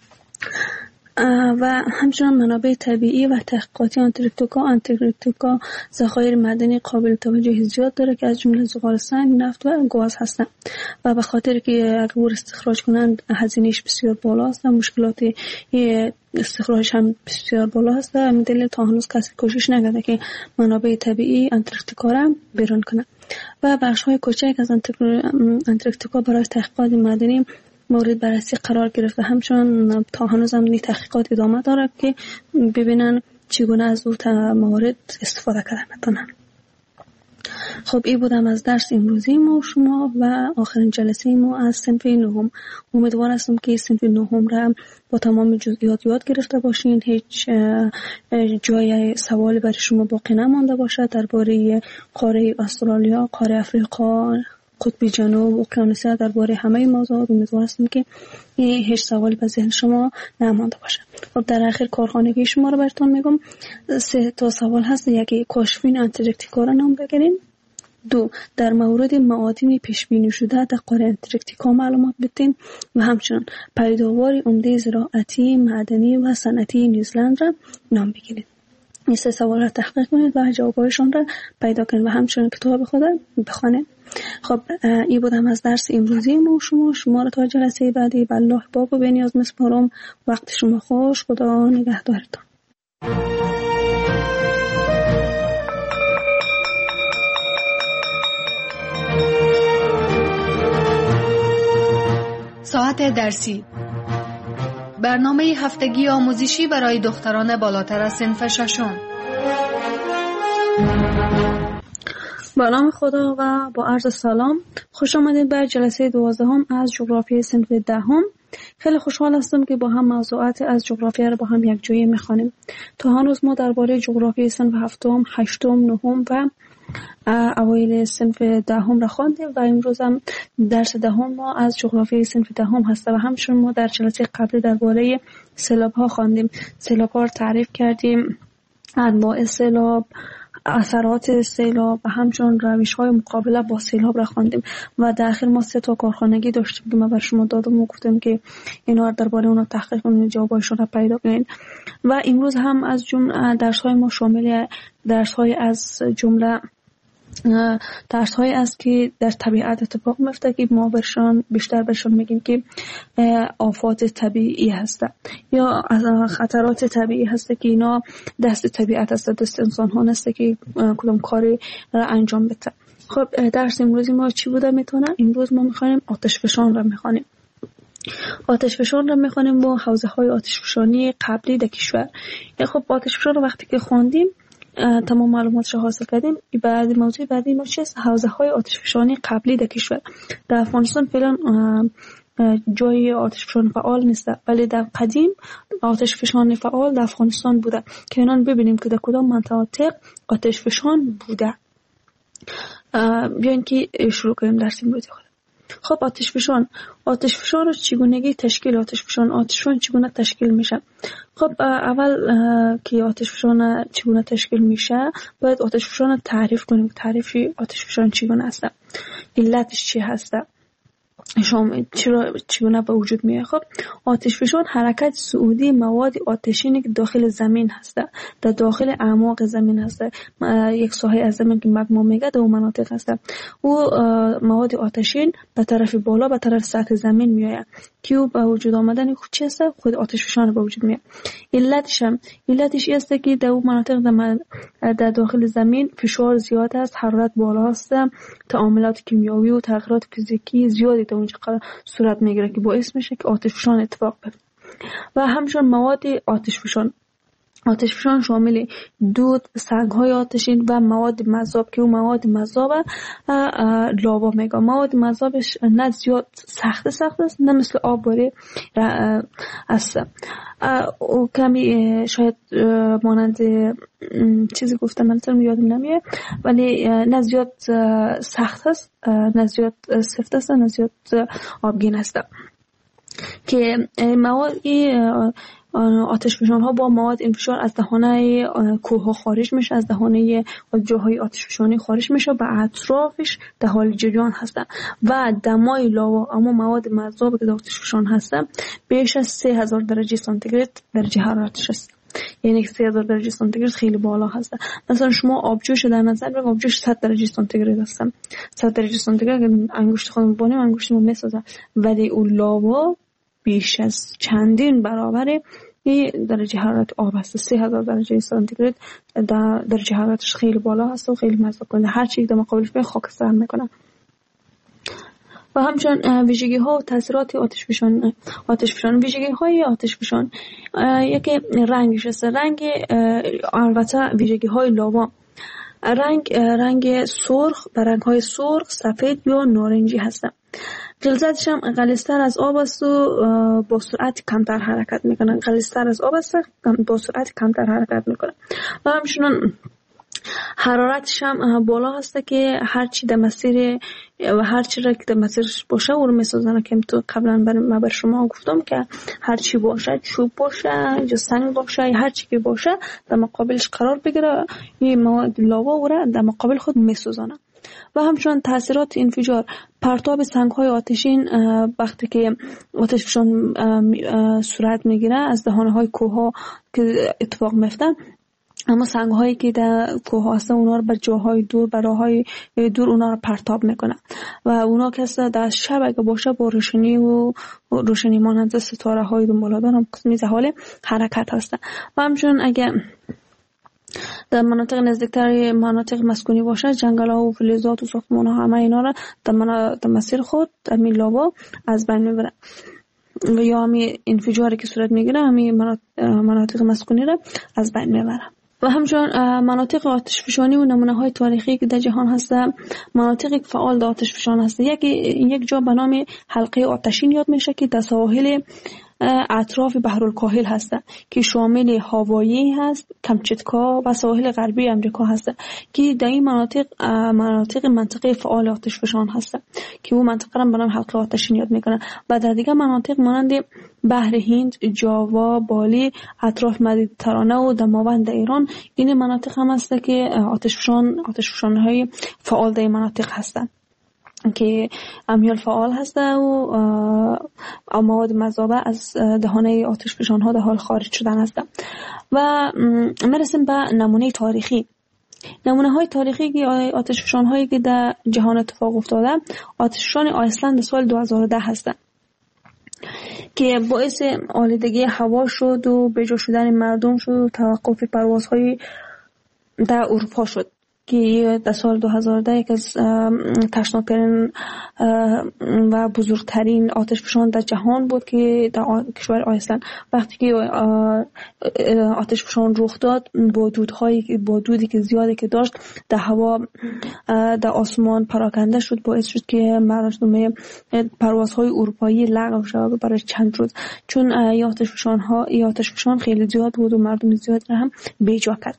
و همچنان منابع طبیعی و تحقیقاتی آنتارکتیکا ذخایر معدنی قابل توجه زیاد داره که از جمله زغال سنگ، نفت و گاز هستند و به خاطر که اگر استخراج کنند هزینه‌اش بسیار بالا است و مشکلات استخراج هم بسیار بالا است و همین دلیل تا هنوز کسی کوشش نکرده که منابع طبیعی آنتارکتیکا را بیرون کنه. و بخش‌های کوچک از آنتارکتیکا برای تحقیقات معدنی مورد بررسی قرار گرفته. همچنان تا هنوز هم تحقیقات ادامه داره که ببینن چگونه از اون موارد استفاده کردن. خب این بودم از درس امروزی ما شما و آخرین جلسه ما از صنف نهم. امیدوار هستم که صنف نهم را با تمام جزئیات یاد گرفته باشین، هیچ جای سوالی برای شما باقی نمانده باشه درباره قاره استرالیا، قاره افریقا، قطب جنوب، اقیانوسیا، درباره همه موضوعات. امیدوار هستم که هیچ سوالی به ذهن شما نمانده باشه. خب در آخر کارخانگی شما رو براتون میگم. 3 تا سوال هست. یکی کاشفین آنتارکتیکا را نام بگیرین. 2 در مورد معادن پیش بینی شده در قاره آنتارکتیکا معلومات بدین و همچنین پیداوار عمده زراعتی، معدنی و صنعتی نیوزلند را نام بگیرید. این 3 سوال را تحقیق کنید و جوابشون را پیدا کنید و همچنین کتاب خود بخونید. خب این بودم از درس امروزی ما شما را تا جلسه بعدی به الله پاک و بی‌نیاز میسپارم. وقت شما خوش. خدا نگهدارتون. ساعت درسی، برنامه هفتگی آموزشی برای دختران بالاتر از صنف 6. با نام خدا و با عرض سلام، خوش آمدید به جلسه 12 از جغرافی صنف 10. خیلی خوشحال هستم که با هم موضوعات از جغرافیا را با هم یک جایی میخوانیم. تا هنوز ما درباره جغرافی صنف 7، 8، 9 و اوایل صنف 10 را خواندیم و امروز هم درس 10 ما از جغرافی صنف 10 هست و همچنین ما در جلسه قبلی درباره سیلاب ها خواندیم. سیلاب ها را تعریف کردیم، انواع سیلاب، اثرات سیلاب و همچنین روش‌های مقابله با سیلاب را خواندیم و در آخر ما 3 تا کارخانگی داشتیم که ما بر شما دادم و گفتم که اینا درباره اونا تحقیق کنید، جوابشون را پیدا کنید. و امروز هم از جمله درس‌های ما شامل درس‌های از جمله درس‌های است که در طبیعت اتفاق میفته که ما بیشتر برشان میگیم که آفات طبیعی هست یا خطرات طبیعی هست که اینا دست طبیعت است، دست انسان ها نیست که کدام کاری را انجام بده. خب درس امروزی ما چی بوده میتونه؟ امروز ما میخوانیم آتش فشان را میخوانیم. آتش فشان را میخوانیم با حوزه های آتش فشانی قبلی در کشور. خب آتش فشان را وقتی که خواندیم تمام معلوماتش رو حاصل کردیم. بعد موضوع بعدی ما چیست؟ حوزه های آتش فشانی قبلی در کشور. در افغانستان فعلا جای آتش فشان فعال نیست، ولی در قدیم آتش فشان فعال در افغانستان بوده که اینا ببینیم که در کدام مناطق آتش فشان بوده. بیاین که شروع کنیم درس امروزی خود. خب آتش فشان رو چگونگی تشکیل آتش فشان چگونه تشکیل میشه؟ خب اول که آتش فشان چگونه تشکیل میشه باید آتش فشان رو تعریف کنیم. تعریف آتش فشان چگونه است، علتش چی هست، چگونه به وجود میاد. خب آتش فشان حرکت صعودی مواد آتشینی که داخل زمین هست، در داخل اعماق زمین هست. یک ساحه از زمین که مگما میگه در اون مناطق هست. او مواد آتشین به طرف بالا به طرف سطح زمین میآید که او به وجود آمدن خود چی است؟ خود آتش فشان به وجود میاد. علتش است که در اون مناطق در داخل زمین فشار زیاد است، حرارت بالا است، تعاملات کیمیایی و تغییرات فیزیکی زیادی در اونجا صورت میگیره که باعث میشه که آتش فشان اتفاق بیفته. و همچنین مواد آتش فشان آتشفشان شامل دود، سنگ‌های آتشین و مواد مذاب که اون مواد مذاب لاوا میگه. مواد مذابش نه زیاد سخت است، نه مثل آب باری است. او کمی شاید مانند چیزی گفتم من یادم نمیاد، ولی نه زیاد سخت است، نه زیاد سفت است، نه زیاد آبگین است. که مواد آتشفشان ها با مواد انفجار از دهانه کوه ها خارج میشه، از دهانه جاهای آتشفشانی خارج میشه و اطرافش در حال جریان هستن و دمای لاوا اما مواد مذاب که در آتشفشان هستن بیش از 3000 درجه سانتیگراد درجه حرارتش است. یعنی 3000 درجه سانتیگراد خیلی بالا هست. مثلا شما آبجوش در نظر بگیر، آبجوش 100 درجه سانتیگراد هست. 100 درجه سانتیگراد انگشت خودمون بانیم انگشتمون میسازه، ولی اون لاوا بیش از چندین برابر این درجه حرارت آب هست. 3000 درجه سانتیگراد درجه حرارتش خیلی بالا هست و خیلی مذاب کننده. هر چیز در مقابلش به خاکستر میکنه. و همچنین ویژگی ها و تاثیرات آتشفشان. ویژگی های آتشفشان یکی رنگش است. رنگ البته ویژگی های لاوا رنگ سرخ، رنگ های سرخ، سفید یا نارنجی هستند. غلظتش هم غلیظتر از آب است و با سرعت کمتر حرکت میکنه. غلیظتر از آب است، با سرعت کمتر حرکت میکنه. و همچنین حرارتش هم بالا هست که هر چی در مسیر و هر چی را که در مسیرش باشه او رو میسازن. که تو قبلا بر شما گفتم که هر چی باشه، چوب باشه یا سنگ باشه، هر چی که باشه در مقابلش قرار بگیره، این مواد لاوا او را در مقابل خود میسازن. و همچنین تاثیرات انفجار. پرتاب سنگ‌های آتشین وقتی که آتشفشان صورت میگیره از دهانه‌های کوه‌ها که اتفاق میفته، اما سنگ‌هایی که در کوه هستن اونا رو بر جاهای دور، بر راه‌های دور اونا رو پرتاب میکنه و اونا که در شب اگه باشه با روشنی مانند ستاره‌های دنباله‌دار هم میز حال حرکت هستن. و همچنین اگه در مناطق نزدیکتر مناطق مسکونی باشه، جنگل‌ها و فلزات و ساختمان‌ها همه اینا را در مسیر خود در لاوا از بین میبره و یا همین انفجاری که صورت میگیره همین مناطق مسکونی را از بین میبره. و همچنین مناطق آتشفشانی و نمونه‌های تاریخی که در جهان هستند، مناطقی که فعال در آتشفشان هست. یک جا به نام حلقه آتشین یاد میشه که در سواحل اطراف بحرالکاهل هست که شامل هاوایی هست، کامچاتکا و سواحل غربی امریکا هست که در این منطقه فعال آتشفشان هست که اون منطقه را به نام حلقه آتشین یاد میکنه. و در دیگر مناطق مانند بحر هند، جاوا، بالی، اطراف مدیترانه و دماوند ایران این مناطق هم هست که آتشفشان های فعال در این مناطق هستند که امیال فعال هسته و مواد مذابه از دهانه آتشفشان ها در حال خارج شدن هسته. و میرسیم به نمونه تاریخی. نمونه های تاریخی که آتشفشان هایی که در جهان اتفاق افتاده، آتشفشان آیسلند سال 2010 هسته که باعث آلودگی هوا شد و بجا شدن مردم شد و توقف پروازهای در اروپا شد که در سال 2010 یک از ترسناکترین و بزرگترین آتشفشان در جهان بود که در کشور آیسلند وقتی که آتشفشان رخ داد با دودی که زیادی که داشت در هوا در آسمان پراکنده شد، باعث شد که مردم پروازهای اروپایی لغو شد برای چند روز، چون این آتشفشان خیلی زیاد بود و مردم زیاد را هم بیجا کرد.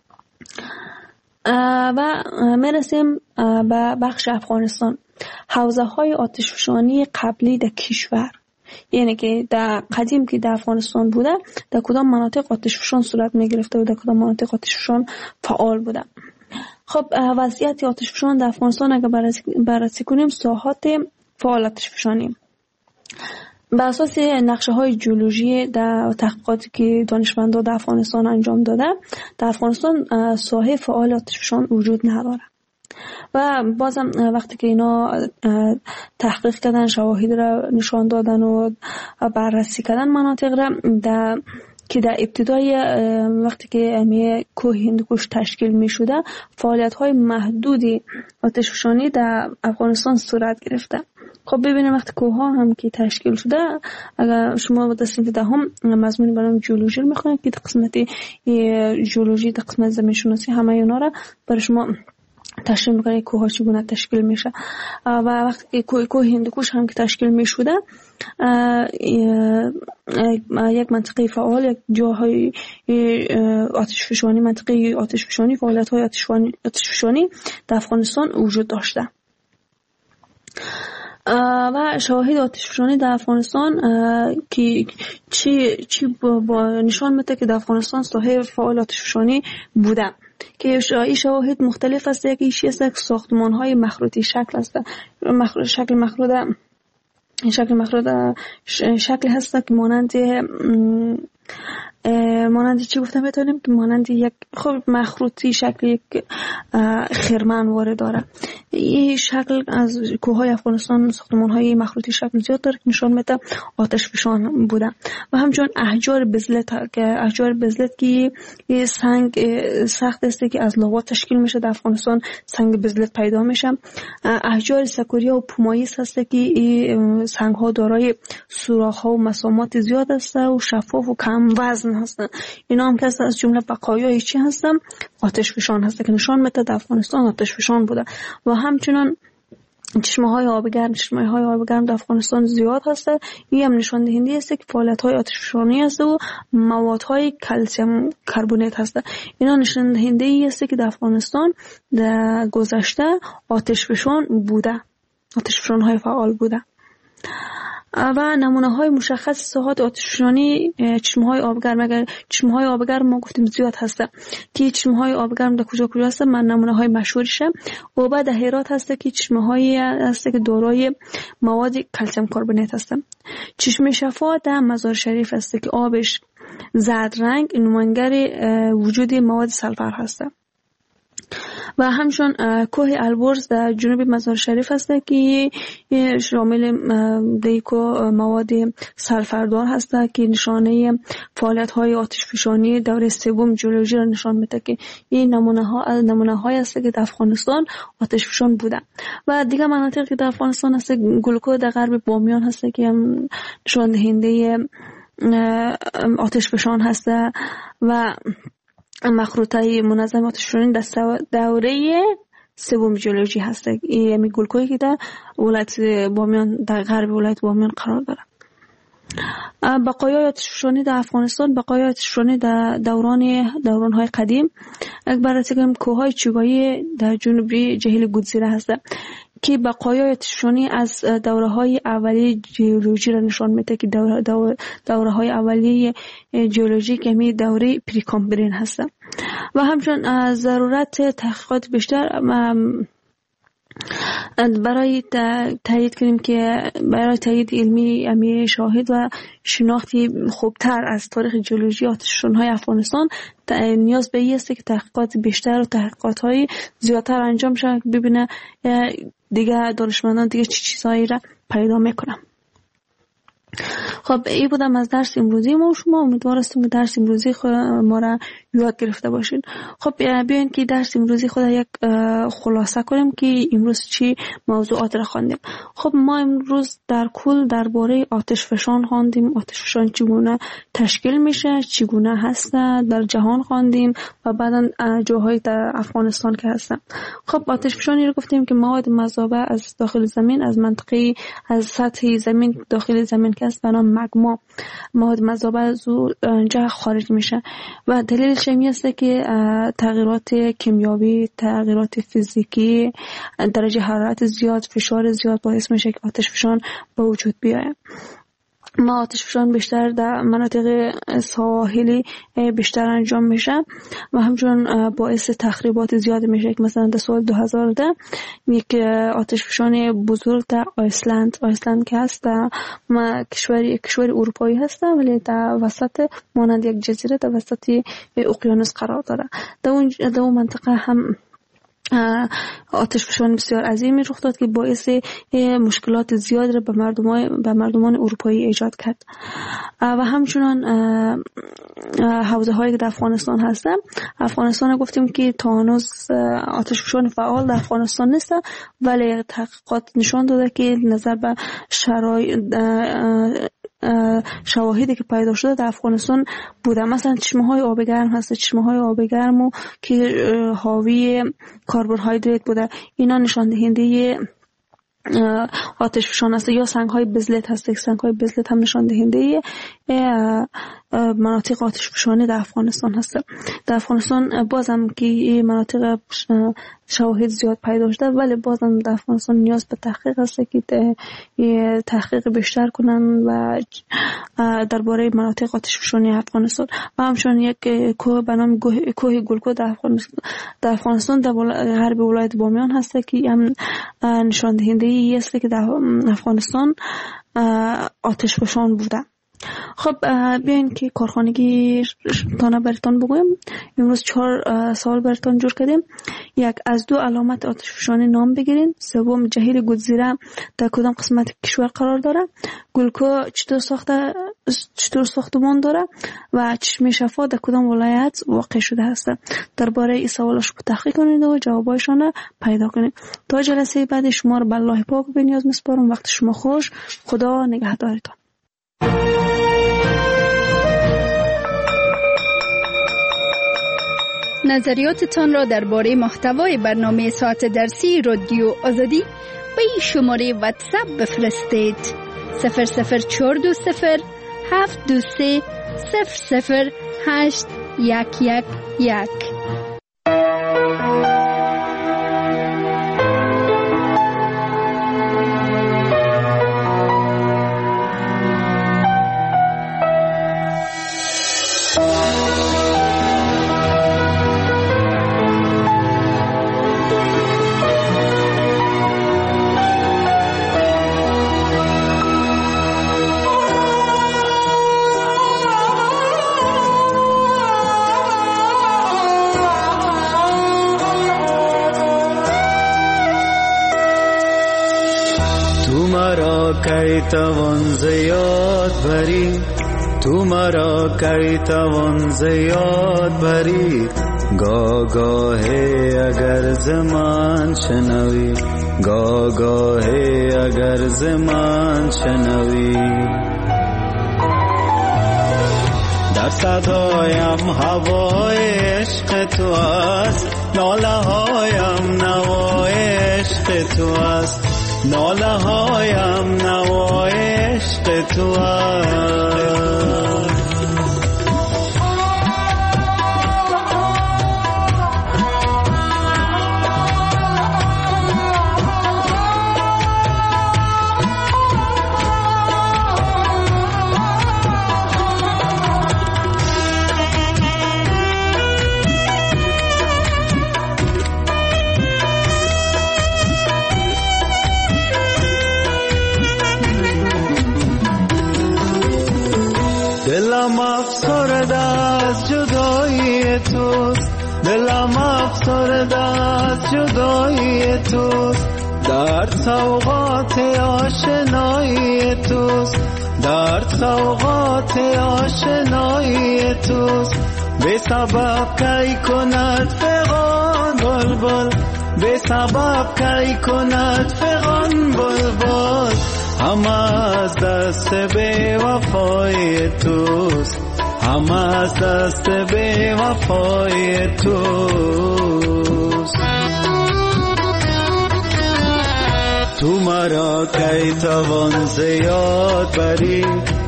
و میرسیم به بخش افغانستان. حوزه های آتشفشانی قبلی در کشور، یعنی که در قدیم که در افغانستان بوده در کدام مناطق آتشفشان صورت می گرفته و در کدام مناطق آتشفشان فعال بوده. خب وضعیت آتشفشان در افغانستان اگر بررسی کنیم، ساحات فعال آتشفشانی بر اساس نقشه های جیولوژی در تحقیقاتی که دانشمندان در افغانستان انجام داده، در افغانستان ساحه فعال آتشفشان وجود نداره. و بازم وقتی که اینا تحقیق کردن، شواهد را نشان دادن و بررسی کردن مناطق را که در ابتدای وقتی که کوه هندوکش تشکیل می شده، فعالیت های محدودی آتشفشانی در افغانستان صورت گرفته خب ببینیم وقتی کوه هم که تشکیل شده، اگر شما در صنف دهم مضمون برای ژئولوژی میخونید که قسمت ژئولوژی، قسمت زمین شناسی، همه اینا را برای شما تشریح میکنه کوه ها چگونه تشکیل میشه. و وقتی کوه هندوکوش هم که تشکیل میشده، یک منطقه فعال، یک جاهای آتش فشانی، منطقه آتش فشانی، فعالیت های آتش فشانی در افغانستان وجود داشته. و شواهد آتش فشانی در افغانستان که چی با نشان میده که در افغانستان ساحه فعال آتش فشانی بوده، که این شواهد مختلف است. یکی است که ساختمان های مخروطی شکل است. شکل هست که مانند چی گفتم بتونیم که مانند یک مخروطی شکل یک خرمن وارد داره. این شکل از کوههای افغانستان ساختمان‌های مخروطی شکل زیاد داره که نشان میده آتش فشان بوده. و همچنین احجار بزلت که سنگ سخت است که از لاوا تشکیل میشه، در افغانستان سنگ بزلت پیدا میشه. احجار سکوریا و پومایس هست که این سنگ ها دارای سوراخ ها و مسامات زیاد است و شفاف و کم وزن هستن. اینا هم که از جمله بقایای چی هستن؟ آتش فشان هست که نشان میده در افغانستان آتش فشان بوده. و همچنان چشمه های آب گرم در افغانستان زیاد هست. این هم نشان دهنده است که فعالیت های آتش فشانی است و مواد های کلسیم کربونات هست. اینا نشان دهنده است که در افغانستان در گذشته آتش فشان بوده، آتش فشان های فعال بوده. و نمونه های مشخص ساحات آتش فشانی چشمه های آبگرم. اگر چشمه های آبگرم ما گفتیم زیاد هسته که چشمه های آبگرم در کجا هسته، من نمونه های مشهورشه. و بعد هرات هسته که چشمه های هسته که دارای مواد کلسیم کربونات هسته. چشمه شفا در مزار شریف هسته که آبش زرد رنگ، نمایانگر وجود مواد سلفر هسته. و همچنین کوه البرز در جنوب مزار شریف هست که شامل دیکو مواد سلفردار هست که نشانه فعالیت های آتش فشانی دوره سوم ژئولوژی را نشان میده که این نمونه های هست که در افغانستان آتش فشان بوده. و دیگه مناطقی که در افغانستان هست، گلکو در غرب بامیان هست که هم نشان دهنده آتش فشان هست. و مخروطه منظم آتش فشانی در دوره سوم ژئولوژی هست. این گلکویی که در ولایت بامیان، در غرب ولایت بامیان قرار داره. بقایای آتش فشانی در افغانستان، بقایای آتش فشانی در دوران‌های قدیم، بررسی کنیم کوههای چوبایی در جنوبی جهیل گودزیره هست که بقایای آتش فشانی از دوره‌های اولیه ژئولوژی را نشان میده که دوره‌های اولیه ژئولوژی که می دوره پریکامبرین هست. و همچنین ضرورت تحقیقات بیشتر برای تایید کنیم که برای تایید علمی شاهد و شناختی خوبتر از تاریخ ژئولوژی آتش فشان‌های افغانستان نیاز به این است که تحقیقات بیشتر و تحقیقات‌های زیادتر انجام شود، ببینه دیگه دانشمندان دیگه چه چیزایی را پیدا میکنن. خب این بودم از درس امروزی ما و شما. امیدوار هستم که درس امروزی ما را یاد گرفته باشین. خب بیاین که درس امروزی خود یک خلاصه کنیم که امروز چی موضوعات را خواندیم. خب ما امروز در کل درباره آتش فشان خواندیم، آتش فشان چگونه تشکیل میشه، چگونه هست در جهان خواندیم و بعدا جاهای در افغانستان که هستن. خب آتش فشانی رو گفتیم که مواد مذابه از داخل زمین، از منطقه، از سطح زمین داخل زمین که است به نام مگما، مواد مذابه از اونجا خارج میشه. و دلیل شمی است که تغییرات کیمیایی، تغییرات فیزیکی، درجه حرارت زیاد، فشار زیاد باعث میشه که آتش فشان به وجود بیاید. ما آتش فشان بیشتر در مناطق ساحلی بیشتر انجام میشه و همچنین باعث تخریبات زیاد میشه که مثلا در سال 2010 یک آتش فشان بزرگ در آیسلند که هست، کشور اروپایی هست ولی در وسط مانند یک جزیره در وسط اقیانوس قرار داره. در اون منطقه هم آتش فشان بسیار عظیمی رخ داد که باعث مشکلات زیاد را به مردمان اروپایی ایجاد کرد. و همچنان حوزه هایی که در افغانستان هستن، افغانستان گفتیم که تا هنوز آتش فشان فعال در افغانستان نیست، ولی تحقیقات نشان داده که نظر به شواهدی که پیدا شده در افغانستان بوده. مثلا چشمه های آب گرم هست، چشمه های آب گرم که حاوی کربوهیدرات بوده، اینا نشان دهنده آتش فشان است. یا سنگ های بزلت هست، سنگ های بزلت هم نشان دهنده مناطق آتش فشانی در افغانستان هست. در افغانستان بازم که مناطق شواهد زیاد پیدا شده، ولی بازم در افغانستان نیاز به تحقیق هست که تحقیق بیشتر کنن و درباره مناطق آتش فشانی افغانستان. و همچنین یک کوه به نام کوه گلکو در افغانستان در غرب ولایت بامیان هست که هم نشان دهنده ای است که در افغانستان آتش فشان بوده. خب بیاین که کارخانگی تانه براتون بگویم. امروز 4 سوال براتون جور کردیم. یک، از 2 علامت آتش فشانی نام بگیرین. سوم، جهیل گودزیره در کدام قسمت کشور قرار داره؟ گلکو چطور ساختمان داره؟ و چشمه شفا در کدام ولایت واقع شده است؟ درباره این سوالش تحقیق کنید و جوابایشان پیدا کنید. تا جلسه بعد شما رو به الله پاک و بنیاز میسپارم. وقت شما خوش. خدا نگهدارتان. نظریاتتان را درباره محتوای برنامه ساعت درسی رادیو آزادی به این شماره واتساپ بفرستید: 00420 723 008 111. کی توان زیاد بری، تو مرا کی توان زیاد بری. گاهی اگر زمان شنوی، گاهی اگر زمان شنوی. در صدایم هوای عشق تو است، ناله هایم نوای عشق تو است، ناله هایم نوای عشق تو است. دلم افسرده از جدایی توست، دلم افسرده از جدایی توست. در سوغات آشنایی توست، در سوغات آشنایی توست. بی سبب کی کند فغان بلبل، بی سبب کی کند فغان بلبل. همه از دست بی وفای توست، همه از دست بی وفای توست. تو مرا کی توان زیاد بری،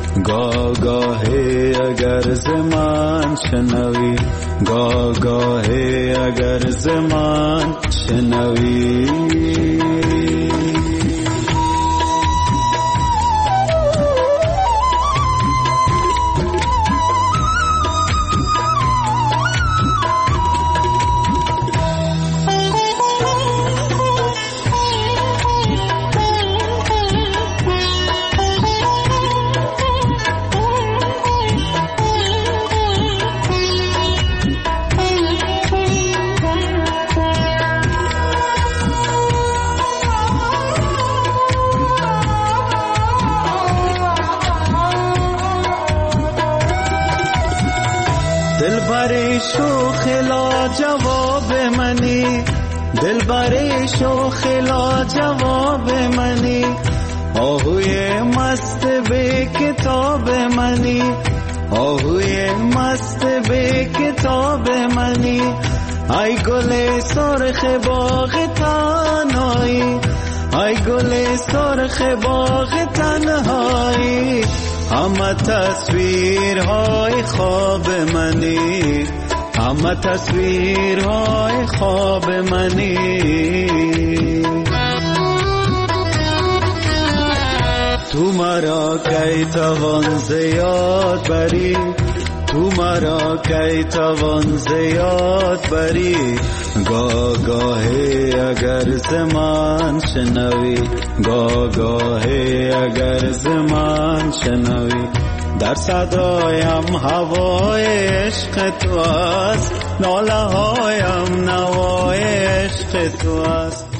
گاهی اگر زمان شنوی، گاهی اگر زمان شنوی. شوخ لاجواب منی، دلبر شوخ لاجواب منی، آهوی مست به کتاب منی، آهوی مست به کتاب منی، ای گل سرخ باغ تنهایی، ای گل سرخ باغ تنهایی، همه تصویرهای خواب منی، همه تصویرهای خواب منی. تو مرا کی توان زیاد بری، تو مرا کی توان زیاد بری، گاهی اگر زمان شنوی، گاهی اگر زمان شنوی، در صدایم هوای عشق تو است، ناله هایم نوای عشق تو است.